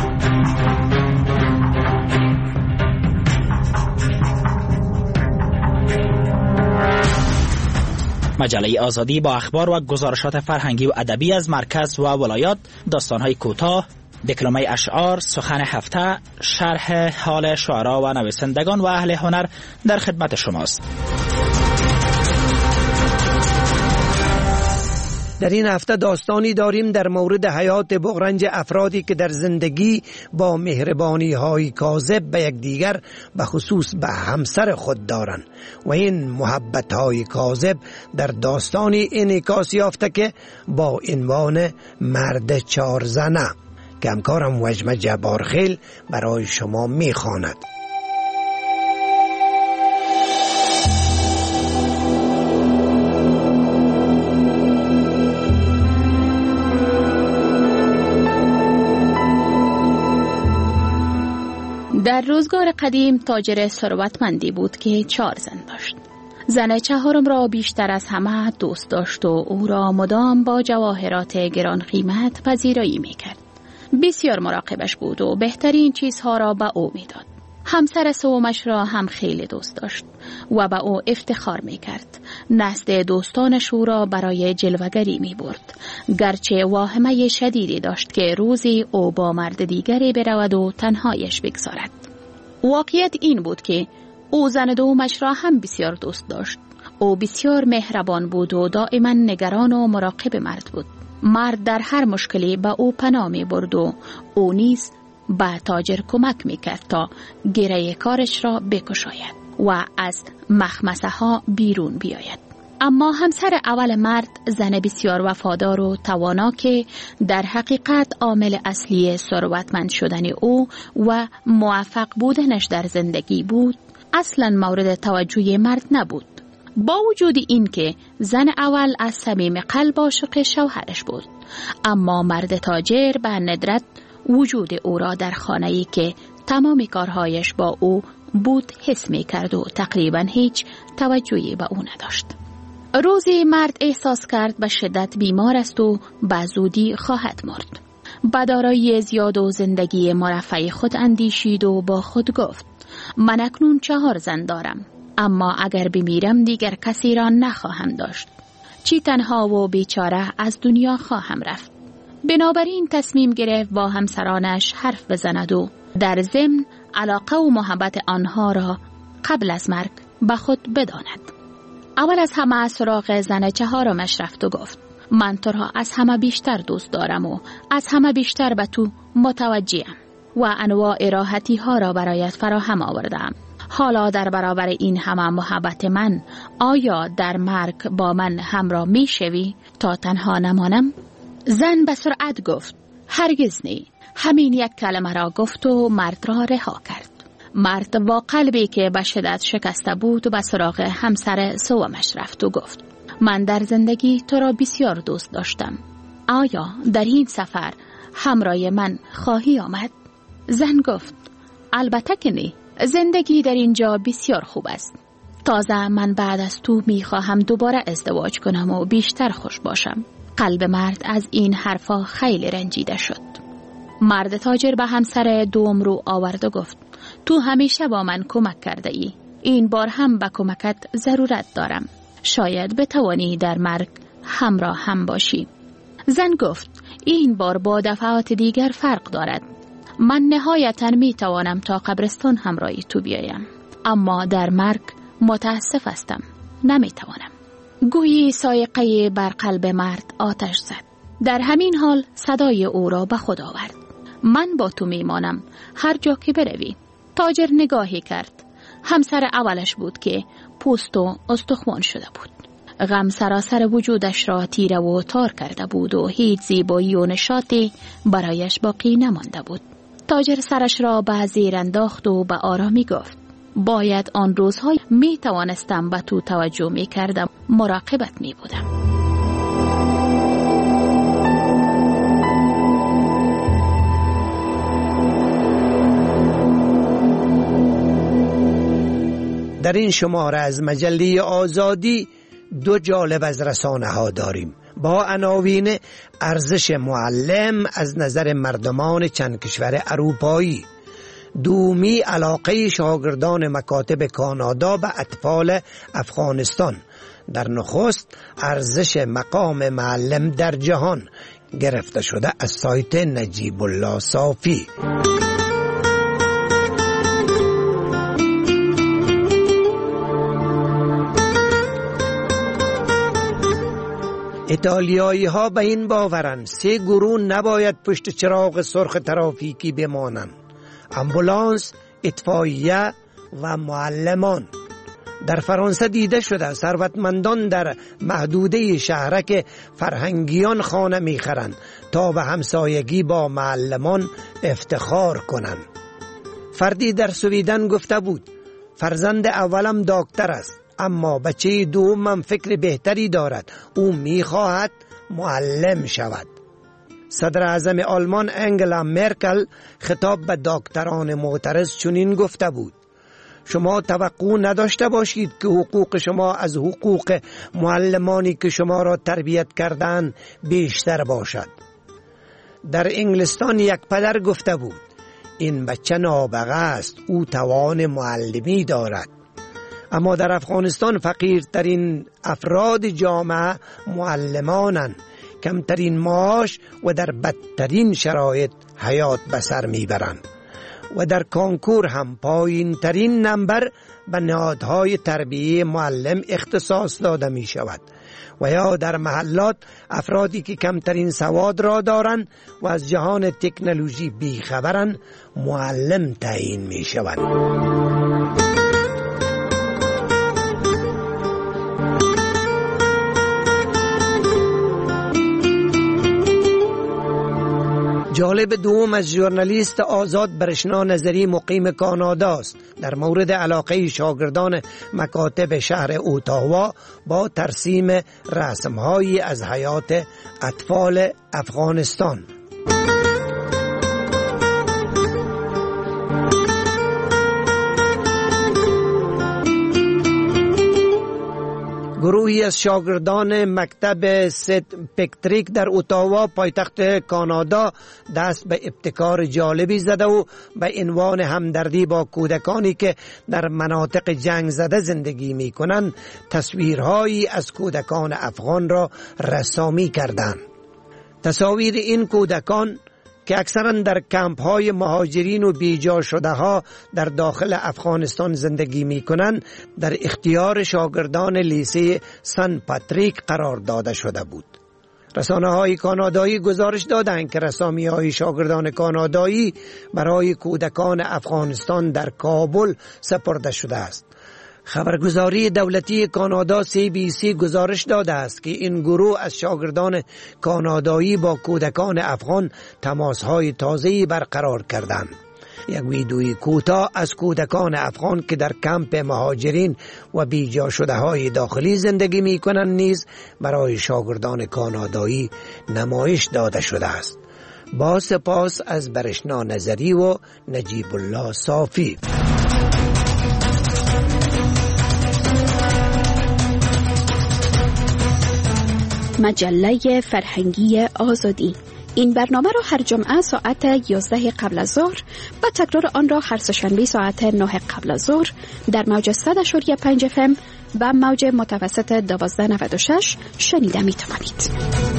مجله آزادی با اخبار و گزارشات فرهنگی و ادبی از مرکز و ولایات، داستان‌های کوتاه، دکلمه اشعار، سخن هفته، شرح حال شعرا و نویسندگان و اهل هنر در خدمت شماست. در این هفته داستانی داریم در مورد حیات بغرنج افرادی که در زندگی با مهربانی های کاذب به یکدیگر به خصوص به همسر خود دارند و این محبت های کاذب در داستانی انعکاس یافته که با عنوان مرد 4 زنه که همکارم وجمه جبارخیل برای شما میخواند. در روزگار قدیم تاجر ثروتمندی بود که 4 زن داشت. زن چهارم را بیشتر از همه دوست داشت و او را مدام با جواهرات گران قیمت پذیرایی میکرد. بسیار مراقبش بود و بهترین چیزها را به او میداد. همسر سومش را هم خیلی دوست داشت و به او افتخار میکرد. نزد دوستانش او را برای جلوگری میبرد، گرچه واهمه شدیدی داشت که روزی او با مرد دیگری برود و تنهایش بگذارد. واقعیت این بود که او زن دومش را هم بسیار دوست داشت. او بسیار مهربان بود و دائما نگران و مراقب مرد بود. مرد در هر مشکلی به او پناه می برد و او نیز به تاجر کمک می کرد تا گره کارش را بکشاید و از مخمسه ها بیرون بیاید. اما همسر اول مرد زن بسیار وفادار و توانا که در حقیقت عامل اصلی ثروتمند شدن او و موفق بودنش در زندگی بود، اصلا مورد توجه مرد نبود. با وجود این که زن اول از صمیم قلب عاشق شوهرش بود، اما مرد تاجر به ندرت وجود او را در خانه‌ای که تمام کارهایش با او بود حس می کرد و تقریبا هیچ توجهی به او نداشت. روزی مرد احساس کرد به شدت بیمار است و به زودی خواهد مرد. با دارایی زیاد و زندگی مرفه خود اندیشید و با خود گفت من اکنون 4 زن دارم، اما اگر بمیرم دیگر کسی را نخواهم داشت. چی تنها و بیچاره از دنیا خواهم رفت. بنابراین تصمیم گرفت با همسرانش حرف بزند و در ضمن علاقه و محبت آنها را قبل از مرگ به خود بداند. اول از همه سراغ زن 4مش رفت و گفت من تو را از همه بیشتر دوست دارم و از همه بیشتر به تو متوجهم و انواع راحتی ها را برایت فراهم آوردم. حالا در برابر این همه محبت من آیا در مرگ با من همراه می شوی تا تنها نمانم؟ زن به سرعت گفت هرگز نی. همین یک کلمه را گفت و مرد را رها کرد. مرد با قلبی که به شدت شکسته بود به سراغ همسر سومش رفت و گفت من در زندگی تو را بسیار دوست داشتم. آیا در این سفر همراه من خواهی آمد؟ زن گفت البته که نی. زندگی در اینجا بسیار خوب است. تازه من بعد از تو می خواهم دوباره ازدواج کنم و بیشتر خوش باشم. قلب مرد از این حرفا خیلی رنجیده شد. مرد تاجر به همسر دوم رو آورد و گفت تو همیشه با من کمک کرده ای. این بار هم به کمکت ضرورت دارم. شاید بتوانی در مرگ همراه هم باشی. زن گفت این بار با دفعات دیگر فرق دارد. من نهایتاً می توانم تا قبرستان همراهی تو بیایم، اما در مرگ متاسف هستم نمی توانم. گویی سایقه بر قلب مرد آتش زد. در همین حال صدای او را به خود آورد. من با تو می مانم هر جا که بروی. تاجر نگاهی کرد. همسر اولش بود که پوست و استخوان شده بود. غم سراسر وجودش را تیره و تار کرده بود و هیچ زیبایی و نشاطی برایش باقی نمانده بود. تاجر سرش را به زیر انداخت و به آرامی گفت باید آن روزهای می توانستم به تو توجه می کردم، مراقبت می بودم. در این شماره از مجله آزادی 2 جالب از رسانه ها داریم با عناوین ارزش معلم از نظر مردمان چند کشور اروپایی، دومی علاقه شاگردان مکاتب کانادا به اطفال افغانستان، در نخست ارزش مقام معلم در جهان، گرفته شده از سایت نجیب الله صافی. ایتالیایی ها به این باورند 3 گروه نباید پشت چراغ سرخ ترافیکی بمانند: امبولانس، اطفائیه و معلمان. در فرانسه دیده شده ثروتمندان در محدوده شهرک فرهنگیان خانه میخرند تا به همسایگی با معلمان افتخار کنند. فردی در سویدن گفته بود فرزند اولم دکتر است، اما بچه دومم فکر بهتری دارد، او میخواهد معلم شود. صدر اعظم آلمان انگلا مرکل خطاب به دکتران معترض چنین گفته بود: شما توقع نداشته باشید که حقوق شما از حقوق معلمانی که شما را تربیت کردند بیشتر باشد. در انگلستان یک پدر گفته بود این بچه نابغه است، او توان معلمی دارد. اما در افغانستان فقیرترین افراد جامعه معلمانند، کمترین معاش و در بدترین شرایط حیات به سر میبرند و در کانکور هم پایین ترین نمبر به نهادهای تربیه معلم اختصاص داده می شود و یا در محلات افرادی که کمترین سواد را دارند و از جهان تکنولوژی بیخبرند معلم تعیین می شود. جالب دوم از ژورنالیست آزاد برشنا نظری مقیم کانادا است در مورد علاقه شاگردان مکاتب شهر اوتاوا با ترسیم رسم‌هایی از حیات اطفال افغانستان. گروهی از شاگردان مکتب سنت پاتریک در اوتاوا پایتخت کانادا دست به ابتکار جالبی زده و به عنوان همدردی با کودکانی که در مناطق جنگ زده زندگی می کنند تصویرهایی از کودکان افغان را رسامی کردند. تصاویر این کودکان که اکثرا در کمپ های مهاجرین و بیجا شده ها در داخل افغانستان زندگی می کنند در اختیار شاگردان لیسه سنت پاتریک قرار داده شده بود. رسانه های کانادایی گزارش دادند که رسامی های شاگردان کانادایی برای کودکان افغانستان در کابل سپرده شده است. خبرگزاری دولتی کانادا CBC گزارش داده است که این گروه از شاگردان کانادایی با کودکان افغان تماس‌های تازه‌ای برقرار کردند. یک ویدیوی کوتاه از کودکان افغان که در کمپ مهاجرین و بیجا شده های داخلی زندگی می کنند نیز برای شاگردان کانادایی نمایش داده شده است. با سپاس از برشنا نظری و نجیب الله صافی. مجله فرهنگی آزادی. این برنامه را هر جمعه ساعت 11 قبل از ظهر و تکرار آن را هر سه‌شنبه ساعت 9 قبل از ظهر در موج 100.5 FM و موج متوسط 1296 شنیده می توانید.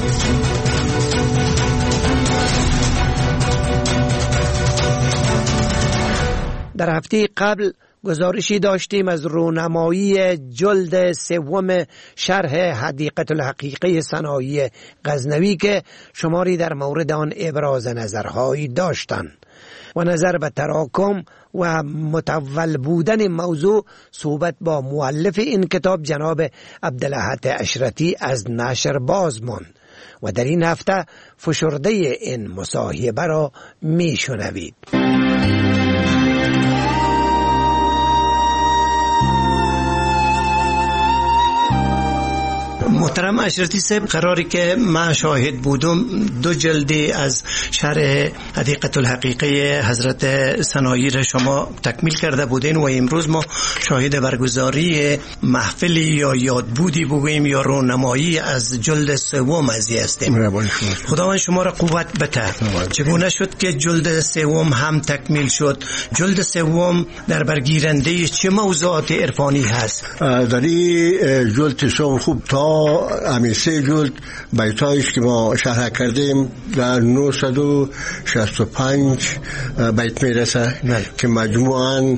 در هفته قبل گزارشی داشتیم از رونمایی جلد 3 شرح حدیقه الحقیقه صنایع غزنوی که شماری در مورد آن ابراز نظرهایی داشتند و نظر به تراکم و متول بودن موضوع صحبت با مؤلف این کتاب جناب عبدالاحد اشرتی از نشر باز ماند و در این هفته فشرده این مصاحبه را می شنوید. محترم اشرتی صاحب، قراری که من شاهد بودم 2 جلد از شرح حدیقه الحقیقه حضرت سنایی را شما تکمیل کرده بودین و امروز ما شاهد برگزاری محفلی یا یادبودی بگوییم یا رونمایی از جلد 3 ازی هستیم. خداوند شما را قوت بده. چگونه شد که جلد 3 هم تکمیل شد؟ جلد 3 در برگیرنده چه موضوعات عرفانی هست؟ در این جلد 3 خوب تا همین 3 جلد بیتایش که ما شرح کردیم در 965 بیت میرسه که مجموعاً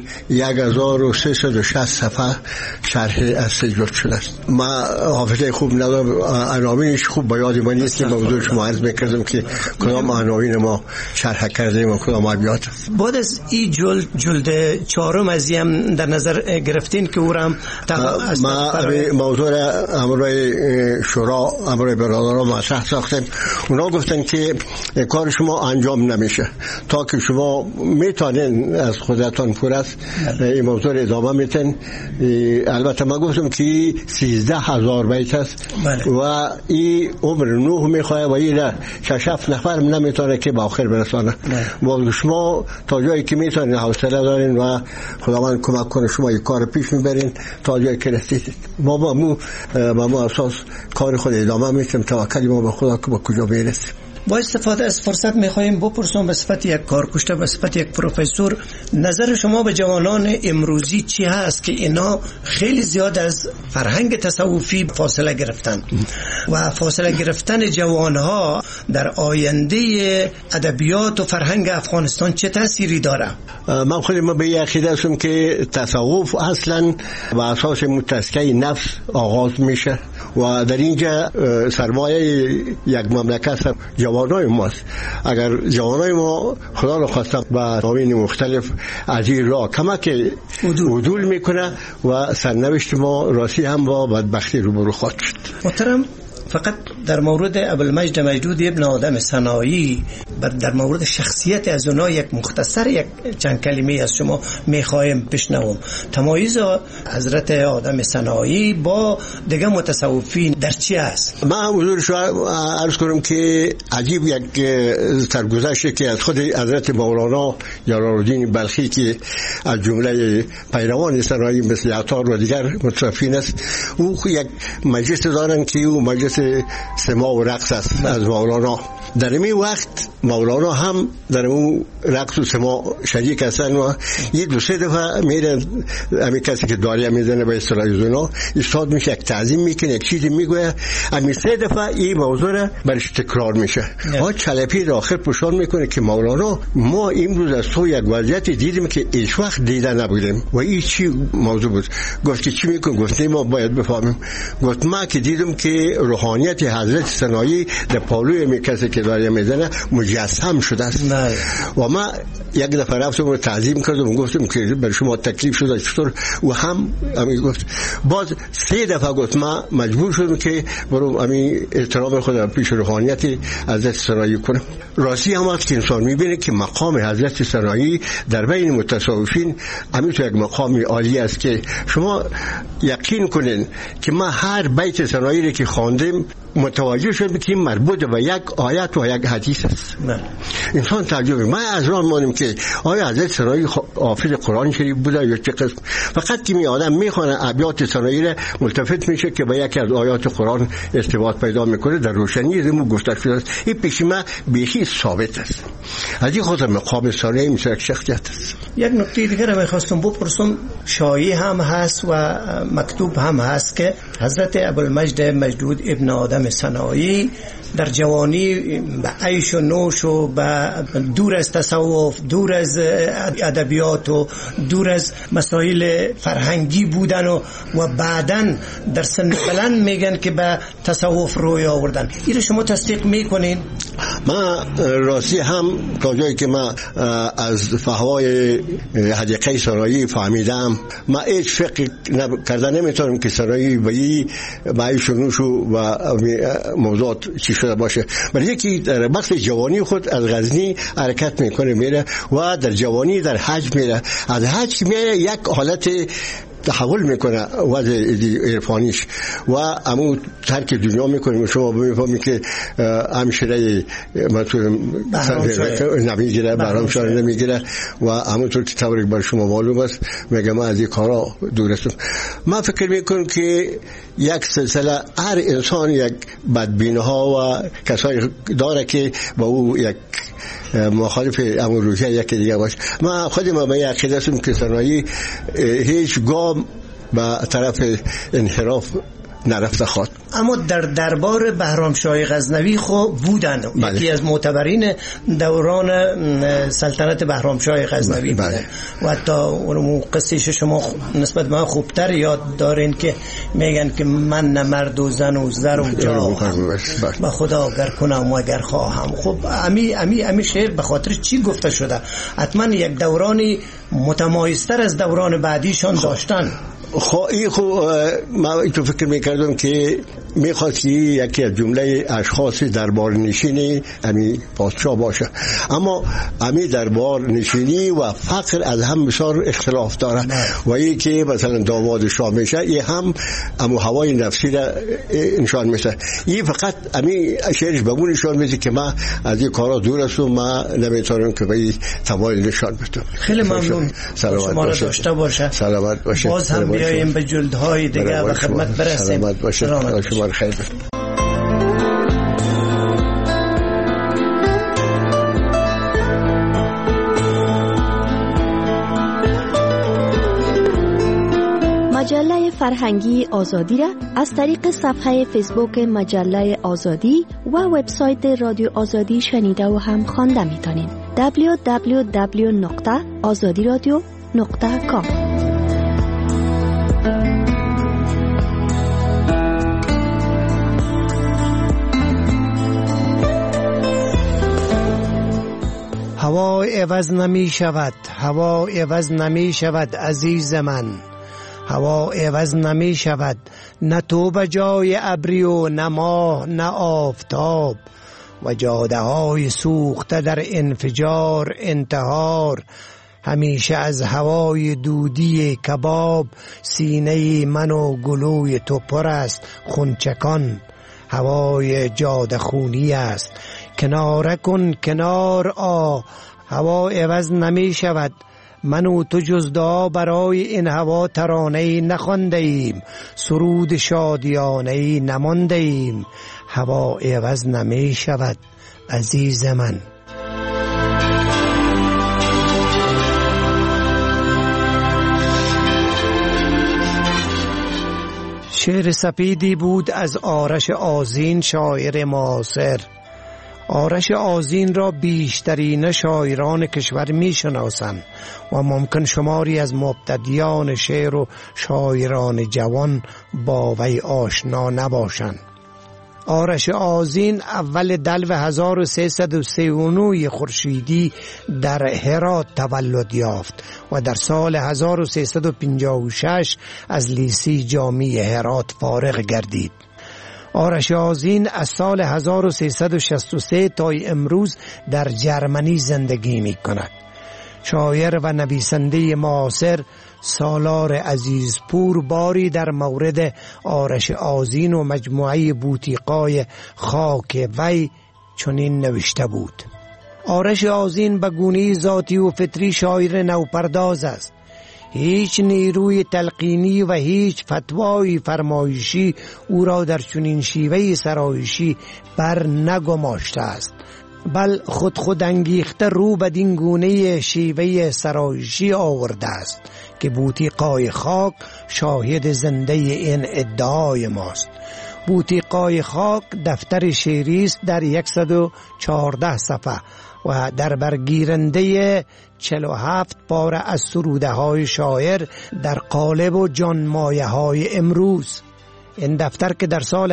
1360 صفحه شرح از 3 جلد شده است. ما حافظه خوب ندارم، عناوینش خوب به یاد من نیست که موضوع شما عرض میکردم که کدام عناوین ما شرح کردیم و کدام ابیات. بعد از این جلد 4 ازی هم در نظر گرفتین که او را ما موضوع امروی شورا امروی برادران مطرح ساختیم. اونا گفتن که کار شما انجام نمیشه تا که شما میتونین از خودتان پر است این موضوع ادامه میتن. البته ما گفتم که 13,000 بیت است و این عمر نوح میخواه و این 6-7 نفر نمیتونه که با آخر برسانه. با شما تا جایی که میتونین حوصله دارین و خداوند کمک کنه شما این کار پیش میبرین تا جایی که رسیدید. ما با مو اساس کار خود ادامه میتیم، توکلی ما به خدا که با کجا برسیم. با استفاده از فرصت میخوایم بپرسیم به صفت یک کارکشته، به صفت یک پروفسور، نظر شما به جوانان امروزی چی هست که اینا خیلی زیاد از فرهنگ تصوفی فاصله گرفتن و فاصله گرفتن جوانها در آینده ادبیات و فرهنگ افغانستان چه تأثیری داره؟ من خودم به عقیده هستم که تصوف اصلا و اساس متسکه نفس آغاز میشه و در اینجا سرمایه یک مملکت جوانای ماست. اگر جوانای ما خدا رو خواستم با قوانین مختلف از این راه کمک عدول میکنه و سرنوشت ما راستی هم با بدبختی روبرو خواهد شد. محترم، فقط در مورد ابوالمجد مجدود ابن آدم سنایی، در مورد شخصیت از اونا یک مختصر یک چند کلمه از شما میخوایم بشنوم. تمایز حضرت آدم سنایی با دیگه متصوفین در چی است؟ من حضور شما عرض کنم که عجیب یک سرگذشتی که از خود حضرت مولانا جلال‌الدین بلخی که از جمله پیروان سنایی مثل عطار و دیگر متصوفین است، او یک مجلس دارن که او مجلس سما و رقص است از مولانا. در این وقت مولانا هم در اون رقص و سما شریک هستن و یه 2-3 دفعه میرن همین کسی که داریه میزنه به اصطلاح زنا استاد میشه، یک تعظیم میکنه، یک چیزی میگویه، همین 3 دفعه این موضوع برش تکرار میشه. ها چلپی آخر پوشان میکنه که مولانا ما امروز از تو یک وضعیت دیدیم که هیچ وقت دیده نبودیم و این چی موضوع بود؟ گفت که چی میکنه؟ گفت ما باید بفهمیم. گفت ما که دیدم که روحانیت حضرت سنایی در پالوی می کسی که داره میزنه مجسم شده است و ما یک دفعه رفتم رو تعظیم کردم و گفتم که برای شما تکلیف شده چطور و هم گفت. باز 3 دفعه گفت ما مجبور شدم که برام همین احترام خود پیش روحانیت حضرت سنایی کنم. راستی هم است که انسان میبینه که مقام حضرت سنایی در بین متصوفین همینطور یک مقام عالی است که شما یقین کنین که ما هر بیت سنایی رو که خواندیم متوجه شد که مربوط به یک آیت و یک حدیث است. انسان تعجب ما از راه مانیم که آیا حضرت سنایی حافظ قرآن شریف بوده یا چه قسم؟ فقط که می آدم میخونه ابیات سنایی را ملتفت میشه که به یکی از آیات قرآن ارتباط پیدا میکنه، در روشنی زمو گفته شده است. این پیش ما بیخی ثابت است. از این خاطر مقام سنایی مثل یک شخصیت است. یک نکته دیگر رو میخواستم بپرسم، شایع هم هست و مکتوب هم هست که حضرت ابوالمجد مجدود ابن آدم سنایی در جوانی به عیش و نوش و به دور از تصوف، دور از ادبیات و دور از مسائل فرهنگی بودن و بعداً در سن بلند میگن که به تصوف روی آوردن. این رو شما تصدیق میکنین؟ ما راستی هم تا جایی که ما از فهوای حدیقه سنایی فهمیدم، ما هیچ فکر کردن نمیتونم که سنایی به عیش و نوش و موضوعات چی شده باشه، ولی یکی در وقت جوانی خود از غزنی حرکت میکنه میره و در جوانی در حج میره، از حج میره یک حالت تحول میکنه وضع عرفانیش و امو ترک دنیا میکنه. شما بفهمید که همشیره نمیگیره، بهرام شاه نمیگیره و همونطور که طوری بر شما معلوم است میگه من از این کارا دور هستم. من فکر میکنم که یک سلسله هر انسان یک بدبینی ها و کسایی داره که با او یک مخالف امور روحیه یکی دیگه باشه. من خودم به عقیده هستم که صنایع هیچ گام به طرف انحراف نرفته خواهد. اما در دربار بهرام شاه غزنوی خو بودن، یکی از معتبرین دوران سلطنت بهرام شاه غزنوی بودن و حتی اون قصهش شما نسبت به من خوبتر یاد دارین که میگن که من نه مرد و زن و زر و جا با خدا اگر کنم و اگر خواهم. خب امی شعر به خاطر چی گفته شده؟ حتما یک دورانی متمایزتر از دوران بعدیشان داشتن. من تو فکر میکردم که میخواست یکی از جمله اشخاص دربار نشینی امی پادشاه باشه، اما امی دربار نشینی و فقر از هم بسیار اختلاف داره و این که مثلا داماد شاه میشه این هم امو هوای نفسی را نشان میشه. این فقط امی شعرش بگون نشان میده که من از این کارا دور هستم، من نمیتونم که به این تمایل نشان بدم. خیلی ممنون، شما را داشته باشه. سلامت باشه. باز هم بیاییم به جلدهای دیگه و خدمت برسیم. سلامت باشه. شما خیر. مجله فرهنگی آزادی را از طریق صفحه فیسبوک مجله آزادی و وبسایت رادیو آزادی شنیده و هم خوانده میتونید. www.azadiradio.com. هوا عوض نمی شود، هوا عوض نمی شود عزیز من، هوا عوض نمی شود، نه تو به جای ابری و نه ماه نه آفتاب و جاده های سوخته در انفجار انتحار. همیشه از هوای دودی کباب سینه من و گلوی تو پر است خونچکان. هوای جاده خونی است، کناره کن کنار هوا عوض نمی شود. من و تو جز دعا برای این هوا ترانه‌ای نخوانده ایم، سرود شادیانه‌ای نمانده ایم. هوا عوض نمی شود عزیز من. شعر سپیدی بود از آرش آذین، شاعر معاصر. آرش آذین را بیشترین شاعران کشور می شناسند و ممکن شماری از مبتدیان شعر و شاعران جوان با وی آشنا نباشند. آرش آذین اول دلو 1339 خورشیدی در هرات تولد یافت و در سال 1356 از لیسه جامعه هرات فارغ گردید. آرش آذین از سال 1363 تا امروز در جرمنی زندگی می کند. شاعر و نویسنده معاصر سالار عزیزپور باری در مورد آرش آذین و مجموعه بوتیقای خاک وی چنین نوشته بود: آرش آذین به گونه ذاتی و فطری شاعر نوپرداز است. هیچ نیروی تلقینی و هیچ فتوای فرمایشی او را در چنین شیوه سرایشی بر نگماشته است، بل خود انگیخته رو بدین گونه شیوه سرایشی آورده است که بوتیقای خاک شاهد زنده این ادعای ماست. بوتیقای خاک دفتر شعری است در 114 صفحه و در برگیرنده 47 پاره از سروده های شاعر در قالب و جانمایه های امروز. این دفتر که در سال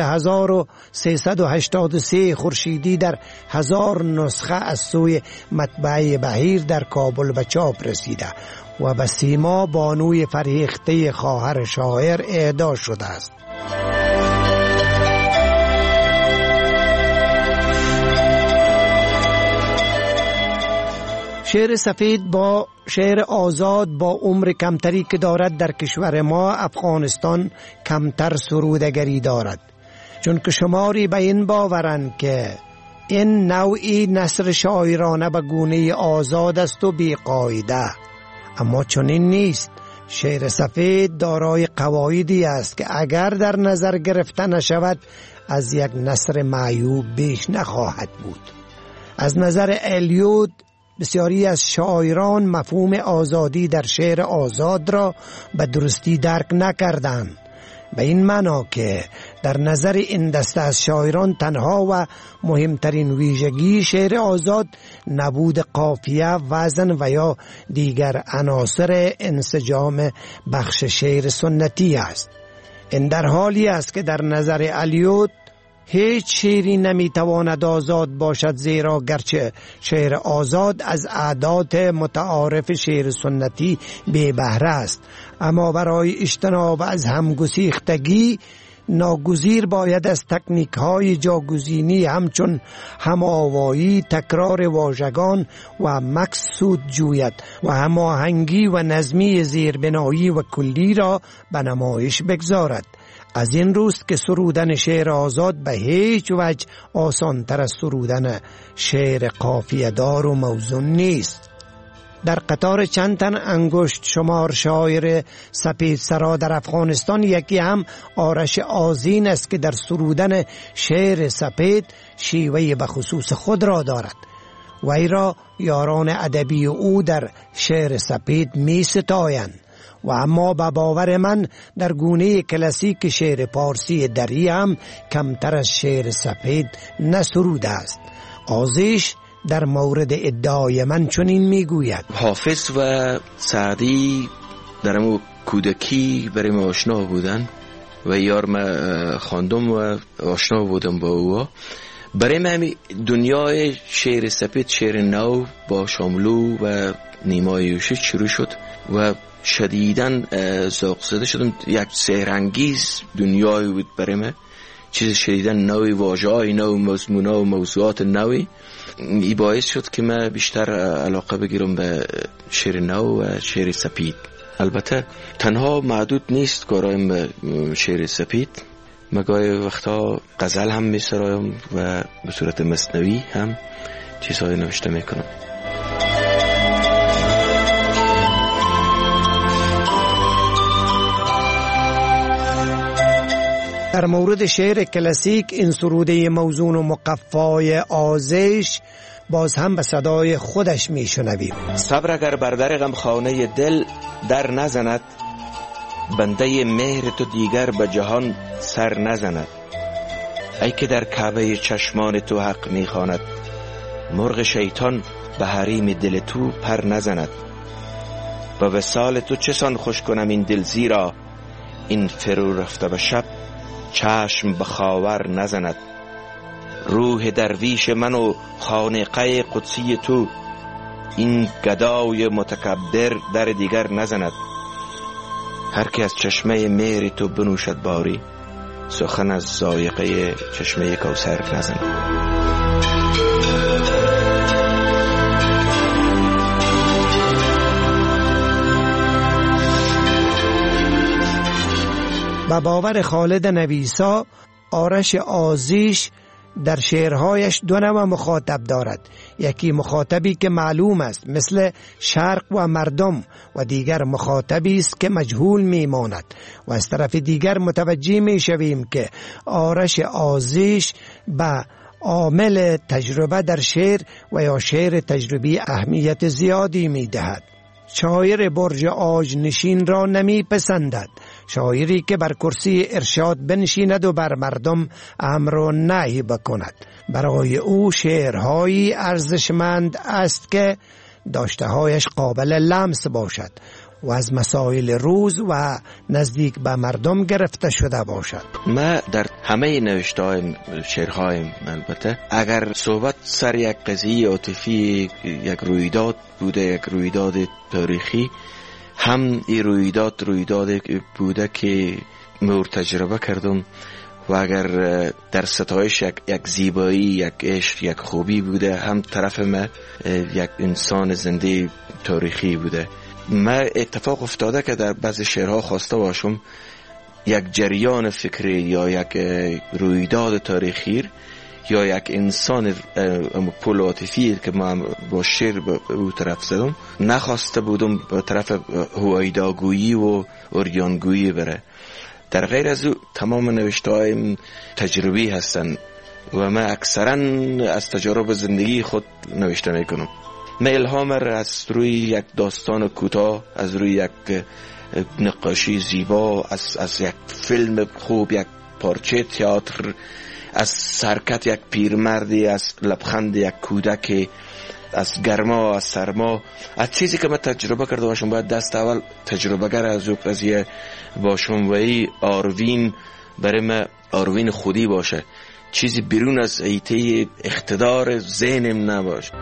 1383 خورشیدی در 1000 نسخه از سوی مطبعه بهیر در کابل به چاپ رسیده و به سیما بانوی فرهیخته خواهر شاعر اهدا شده است. شعر سفید با شعر آزاد با عمر کمتری که دارد در کشور ما افغانستان کمتر سرودگری دارد، چون که شماری به این باورند که این نوعی نثر شاعرانه به گونه آزاد است و بی‌قاعده، اما چنین نیست. شعر سفید دارای قواعدی است که اگر در نظر گرفته نشود از یک نثر معیوب بیش نخواهد بود. از نظر الیوت بسیاری از شاعران مفهوم آزادی در شعر آزاد را به درستی درک نکردند، به این معنا که در نظر این دسته از شاعران تنها و مهمترین ویژگی شعر آزاد نبود قافیه، وزن و یا دیگر عناصر انسجام بخش شعر سنتی است. این در حالی است که در نظر الیوت هیچ شعری نمیتواند آزاد باشد، زیرا گرچه شعر آزاد از عادات متعارف شعر سنتی بی بهره است، اما برای اجتناب از همگسیختگی ناگزیر باید از تکنیک های جاگزینی همچون هم‌آوایی، تکرار واژگان و مقصود جوید و هماهنگی و نظمی زیربنایی و کلی را به نمایش بگذارد. از این روست که سرودن شعر آزاد به هیچ وجه آسان تر از سرودن شعر قافیه دار و موزون نیست. در قطار چند تن انگشت شمار شاعر سپید سرا در افغانستان یکی هم آرش آذین است که در سرودن شعر سپید شیوه به خصوص خود را دارد. وی را یاران ادبی او در شعر سپید می ستایند و اما به باور من در گونه کلاسیک شعر پارسی دری هم کمتر از شعر سپید نسروده است. آزیش در مورد ادعای من چنین میگوید: حافظ و سعدی در امو کودکی برای ما آشنا بودن و یار ما خواندم و آشنا بودم با او. برای من دنیای شعر سپید، شعر نو با شاملو و نیمای یوشی شروع شد و شدیداً ذوق زده شدم. یک سحرانگیز دنیایی بود برای من، چیز شدیداً نوی، واژه‌های نو، مضمون‌ها و موضوعات نوی. این باعث شد که من بیشتر علاقه بگیرم به شعر نو و شعر سپید. البته تنها محدود نیست کارایم به شعر سپید، من گاهی وقتا غزل هم می‌سرایم و به صورت مثنوی هم چیزهای نوشته میکنم. در مورد شعر کلاسیک این سروده موزون و مقفای آزیش باز هم به صدای خودش میشنویم. صبر اگر بر در غمخانه دل در نزند، بنده مهر تو دیگر به جهان سر نزند. ای که در کعبه چشمان تو حق میخواند، مرغ شیطان به حریم دل تو پر نزند. با وصال تو چسان خوش کنم این دل، زیرا این فرو رفته به شب چشم به خاور نزند. روح درویش من و خانقه قدسی تو، این گدای متکبر در دیگر نزند. هر که از چشمه مهر تو بنوشد باری، سخن از ذائقه چشمه کوثر نزند. به باور خالد نویسا، آرش آزیش در شعرهایش دو نوع مخاطب دارد. یکی مخاطبی که معلوم است مثل شرق و مردم، و دیگر مخاطبی است که مجهول میماند. و از طرف دیگر متوجه میشویم که آرش آزیش به عامل تجربه در شعر و یا شعر تجربی اهمیت زیادی میدهد. شاعر برج آج نشین را نمی پسندد، شاعری که بر کرسی ارشاد بنشیند و بر مردم امر و نهی بکند. برای او شعرهایی ارزشمند است که داشته‌هایش قابل لمس باشد و از مسائل روز و نزدیک به مردم گرفته شده باشد. من در همه نوشته‌هایم، شعرهایم البته، اگر صحبت سر یک قضیه عاطفی، یک رویداد بوده، یک رویداد تاریخی، هم این رویداد بوده که من تجربه کردم و اگر در ستایش یک زیبایی، یک عشق، یک خوبی بوده، هم طرف ما یک انسان زنده تاریخی بوده. ما اتفاق افتاده که در بعض شعرها خواسته باشم یک جریان فکری یا یک رویداد تاریخی یا یک انسان پول عاطفی که ما با شعر به او طرف زدم نخواسته بودم به طرف هویداگویی و اوریانگویی بره. در غیر از او تمام نوشته‌هایم تجربی هستند و من اکثرا از تجارب زندگی خود نوشته میکنم. من الهام را از روی یک داستان کوتاه، از روی یک نقاشی زیبا، از یک فیلم خوب، یک پارچه تئاتر، از سرکت یک پیرمردی، از لبخند یک کودک، از گرما، از سرما، از چیزی که من تجربه کرده باشم باید دست اول تجربه گر از او قضیه باشم و ای آروین برای من آروین خودی باشه، چیزی بیرون از ایته اقتدار ذهنم نباشه.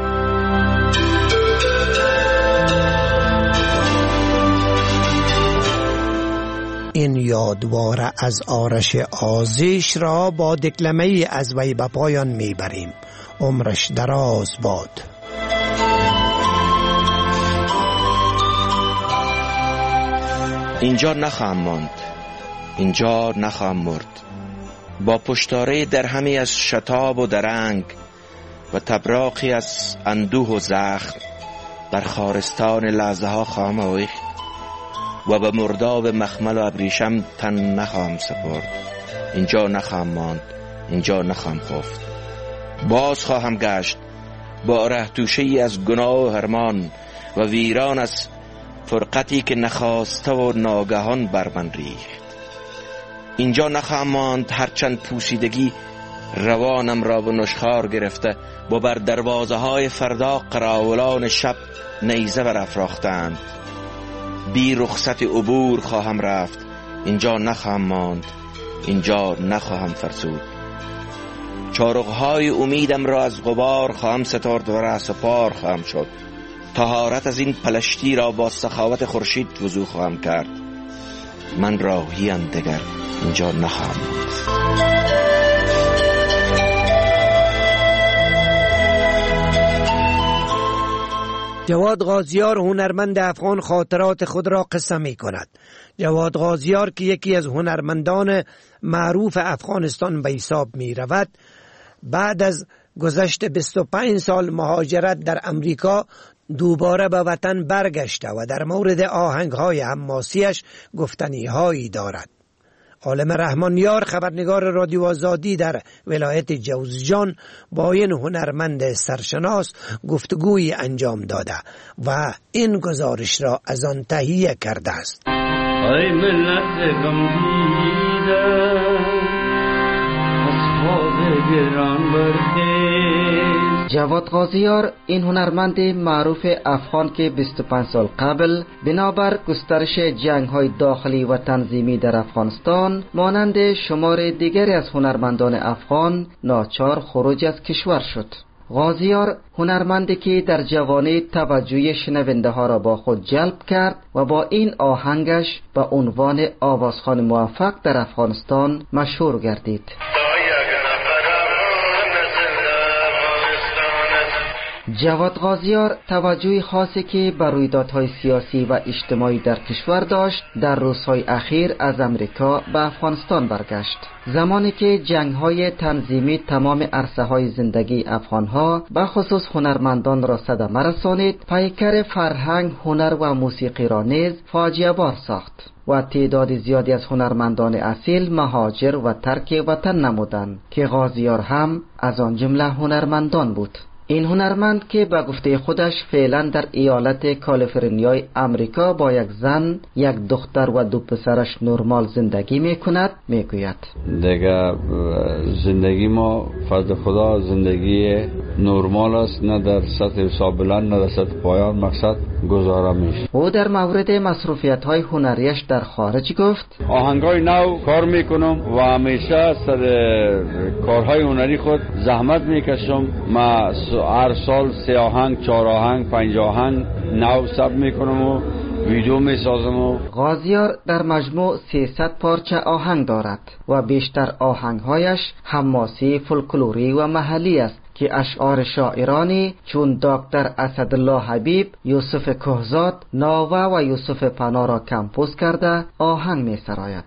این یادوار از آرش آزیش را با دکلمه از وی به پایان میبریم. عمرش دراز باد. اینجا نخواهم ماند، اینجا نخواهم مرد، با پشتاره درهمی از شتاب و درنگ و تبراقی از اندوه و زخم در خارستان لحظه ها خواهم آویخت و به مرداب مخمل و ابریشم تن نخواهم سپرد. اینجا نخواهم ماند، اینجا نخواهم خفت، باز خواهم گشت با ره توشه‌ای از گناه و هرمان و ویران از فرقتی که نخواسته و ناگهان بر من ریخت. اینجا نخواهم ماند هرچند پوسیدگی روانم را به نشخوار گرفته و بر دروازه های فردا قراولان شب نیزه برافراختند. بی رخصت عبور خواهم رفت، اینجا نخواهم ماند، اینجا نخواهم فرسود. چارق‌های امیدم را از غبار خواهم سترد و رأس پار خواهم شد. طهارت از این پلشتی را با سخاوت خورشید وضو خواهم کرد. من راهیم دگر اینجا نخواهم ماند. جواد غازیار هنرمند افغان خاطرات خود را قصه می کند. جواد غازیار که یکی از هنرمندان معروف افغانستان به حساب می رود، بعد از گذشت 25 سال مهاجرت در امریکا دوباره به وطن برگشته و در مورد آهنگ‌های حماسیش گفتنی‌هایی دارد. عالم رحمانیار خبرنگار رادیو آزادی در ولایت جوزجان با این هنرمند سرشناس گفتگویی انجام داده و این گزارش را از آن تهیه کرده است. ای ملت غمگیده اصحاب گران برخیز. جواد غازیار این هنرمند معروف افغان که 25 سال قبل بنابر گسترش جنگ‌های داخلی و تنظیمی در افغانستان مانند شمار دیگری از هنرمندان افغان ناچار خروج از کشور شد. غازیار هنرمندی که در جوانی توجه شنونده ها را با خود جلب کرد و با این آهنگش به عنوان آوازخوان موفق در افغانستان مشهور گردید. جواد غازیار توجه خاصی که بر رویدادهای سیاسی و اجتماعی در کشور داشت در روزهای اخیر از امریکا به افغانستان برگشت. زمانی که جنگ‌های تنظیمی تمام عرصه‌های زندگی افغان‌ها به خصوص هنرمندان را صدمه رسانید، پیکر فرهنگ، هنر و موسیقی را نیز فاجعه بار ساخت و تعداد زیادی از هنرمندان اصیل مهاجر و ترک وطن نمودند که غازیار هم از آن جمله هنرمندان بود. این هنرمند که به گفته خودش فعلا در ایالت کالیفرنیای امریکا با یک زن، یک دختر و 2 پسرش نرمال زندگی میکند، میگوید دیگه زندگی ما فضل خدا زندگی نرمال است، نه در سطح حساب بلند نه در سطح پایان مقصد گزاره میشه. او در مورد مصروفیت های هنریش در خارج گفت آهنگای نو کار میکنم و همیشه سر کارهای هنری خود زحمت میکشم. ما هر سال 3 آهنگ 4 آهنگ 5 آهنگ نو ثبت میکنم و ویدیو می سازم و غازیار در مجموع 300 پارچه آهنگ دارد و بیشتر آهنگهایش حماسی، فولکلوری و محلی است که اشعار شاعرانی چون دکتر اسدالله حبیب، یوسف کهزاد، ناوه و یوسف پناه را کمپوز کرده آهنگ می سراید.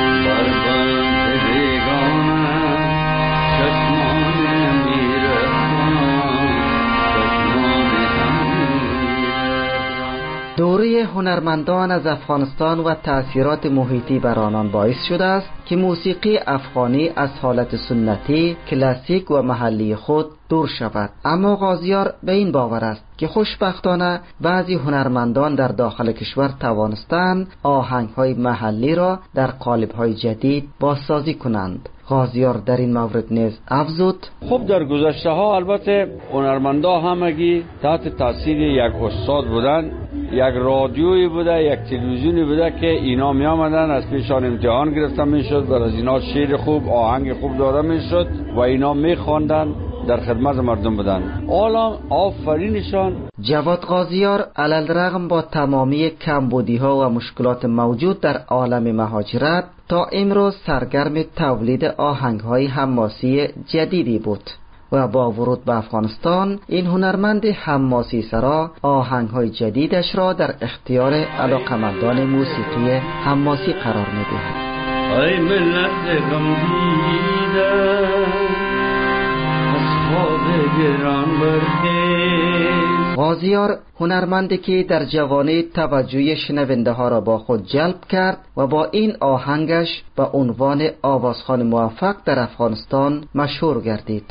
دوره هنرمندان از افغانستان و تأثیرات محیطی بر آنان باعث شده است که موسیقی افغانی از حالت سنتی، کلاسیک و محلی خود دور شود. اما غازیار به این باور است که خوشبختانه بعضی هنرمندان در داخل کشور توانستند آهنگ‌های محلی را در قالب‌های جدید بازسازی کنند. غازیار در این مورد نیز افزود: خب در گذشته ها البته هنرمندا همگی تحت تاثیر یک استاد بودن، یک رادیویی بوده، یک تلویزیونی بوده که اینا می آمدن از پیشان امتحان گرفته می شد و از اینا شعر خوب، آهنگ خوب داده می شد و اینا می خواندن، در خدمت مردم بودن. حالا آفرینشان. جواد غازیار علی‌الرغم با تمامی کمبودی‌ها و مشکلات موجود در عالم مهاجرت تا امروز سرگرم تولید آهنگ‌های حماسی جدیدی بود و با ورود به افغانستان این هنرمند حماسی سرا آهنگ‌های جدیدش را در اختیار علاقمندان موسیقی حماسی قرار می‌دهد. ای ملت غمگیده غازیار هنرمندی که در جوانی توجه شنونده ها را با خود جلب کرد و با این آهنگش به عنوان آوازخوان موفق در افغانستان مشهور گردید.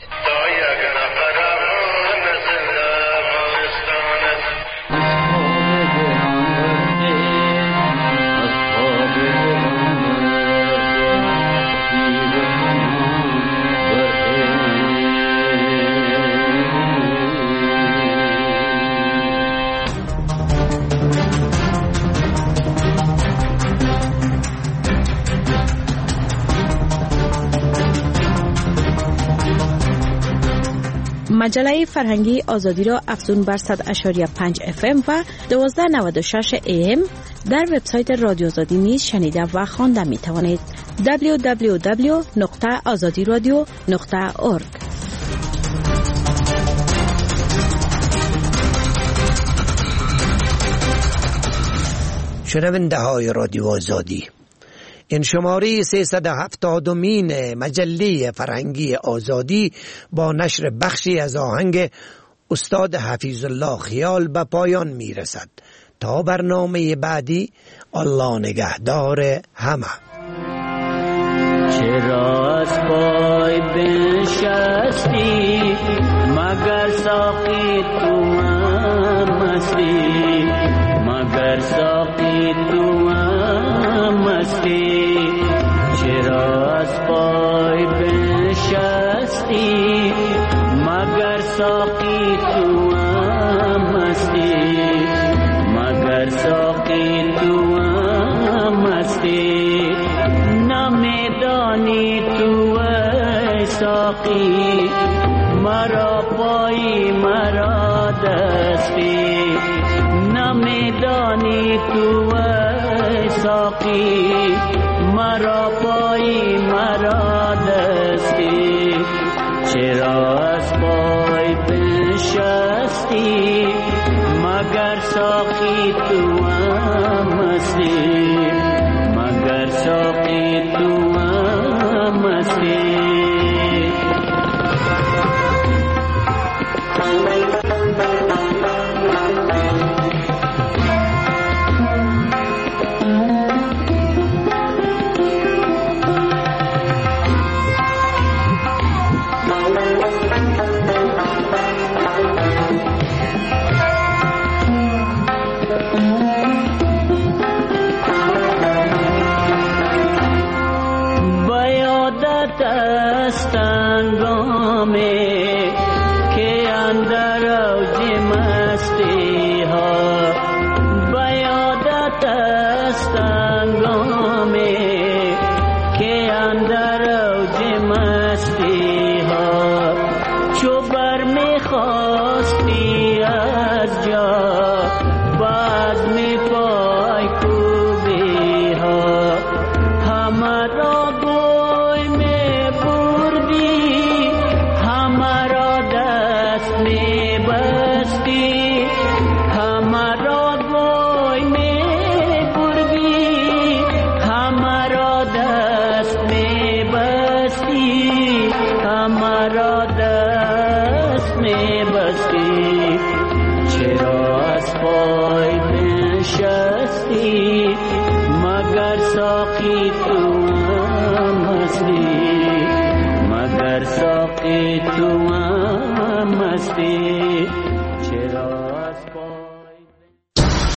مجله فرهنگی آزادی را افزون بر 100.5 FM و 1296 AM در وبسایت رادیو آزادی نیز شنیده و خوانده می توانید. www.azadiradio.org. شنونده های رادیو آزادی، این شماره 370مین مجله فرهنگی آزادی با نشر بخشی از آهنگ استاد حفیظ الله خیال به پایان می رسد. تا برنامه بعدی، الله نگهدار همه. چرا از پای بنشستی مگر ساقی تو مستی، مگر ساقی تو مستی. چرا از پای بنشستی مگر ساقی تو مستی، مگر ساقی تو مستی. نمیدانی تو ساقی مرا پایی مرا دستی، نمیدانی تو ساقی مرا پایی مرا دستی. چرا از پای بنشستی مگر ساقی تو مستی، مگر ساقی تو مستی. خواستی از جا باز می مستی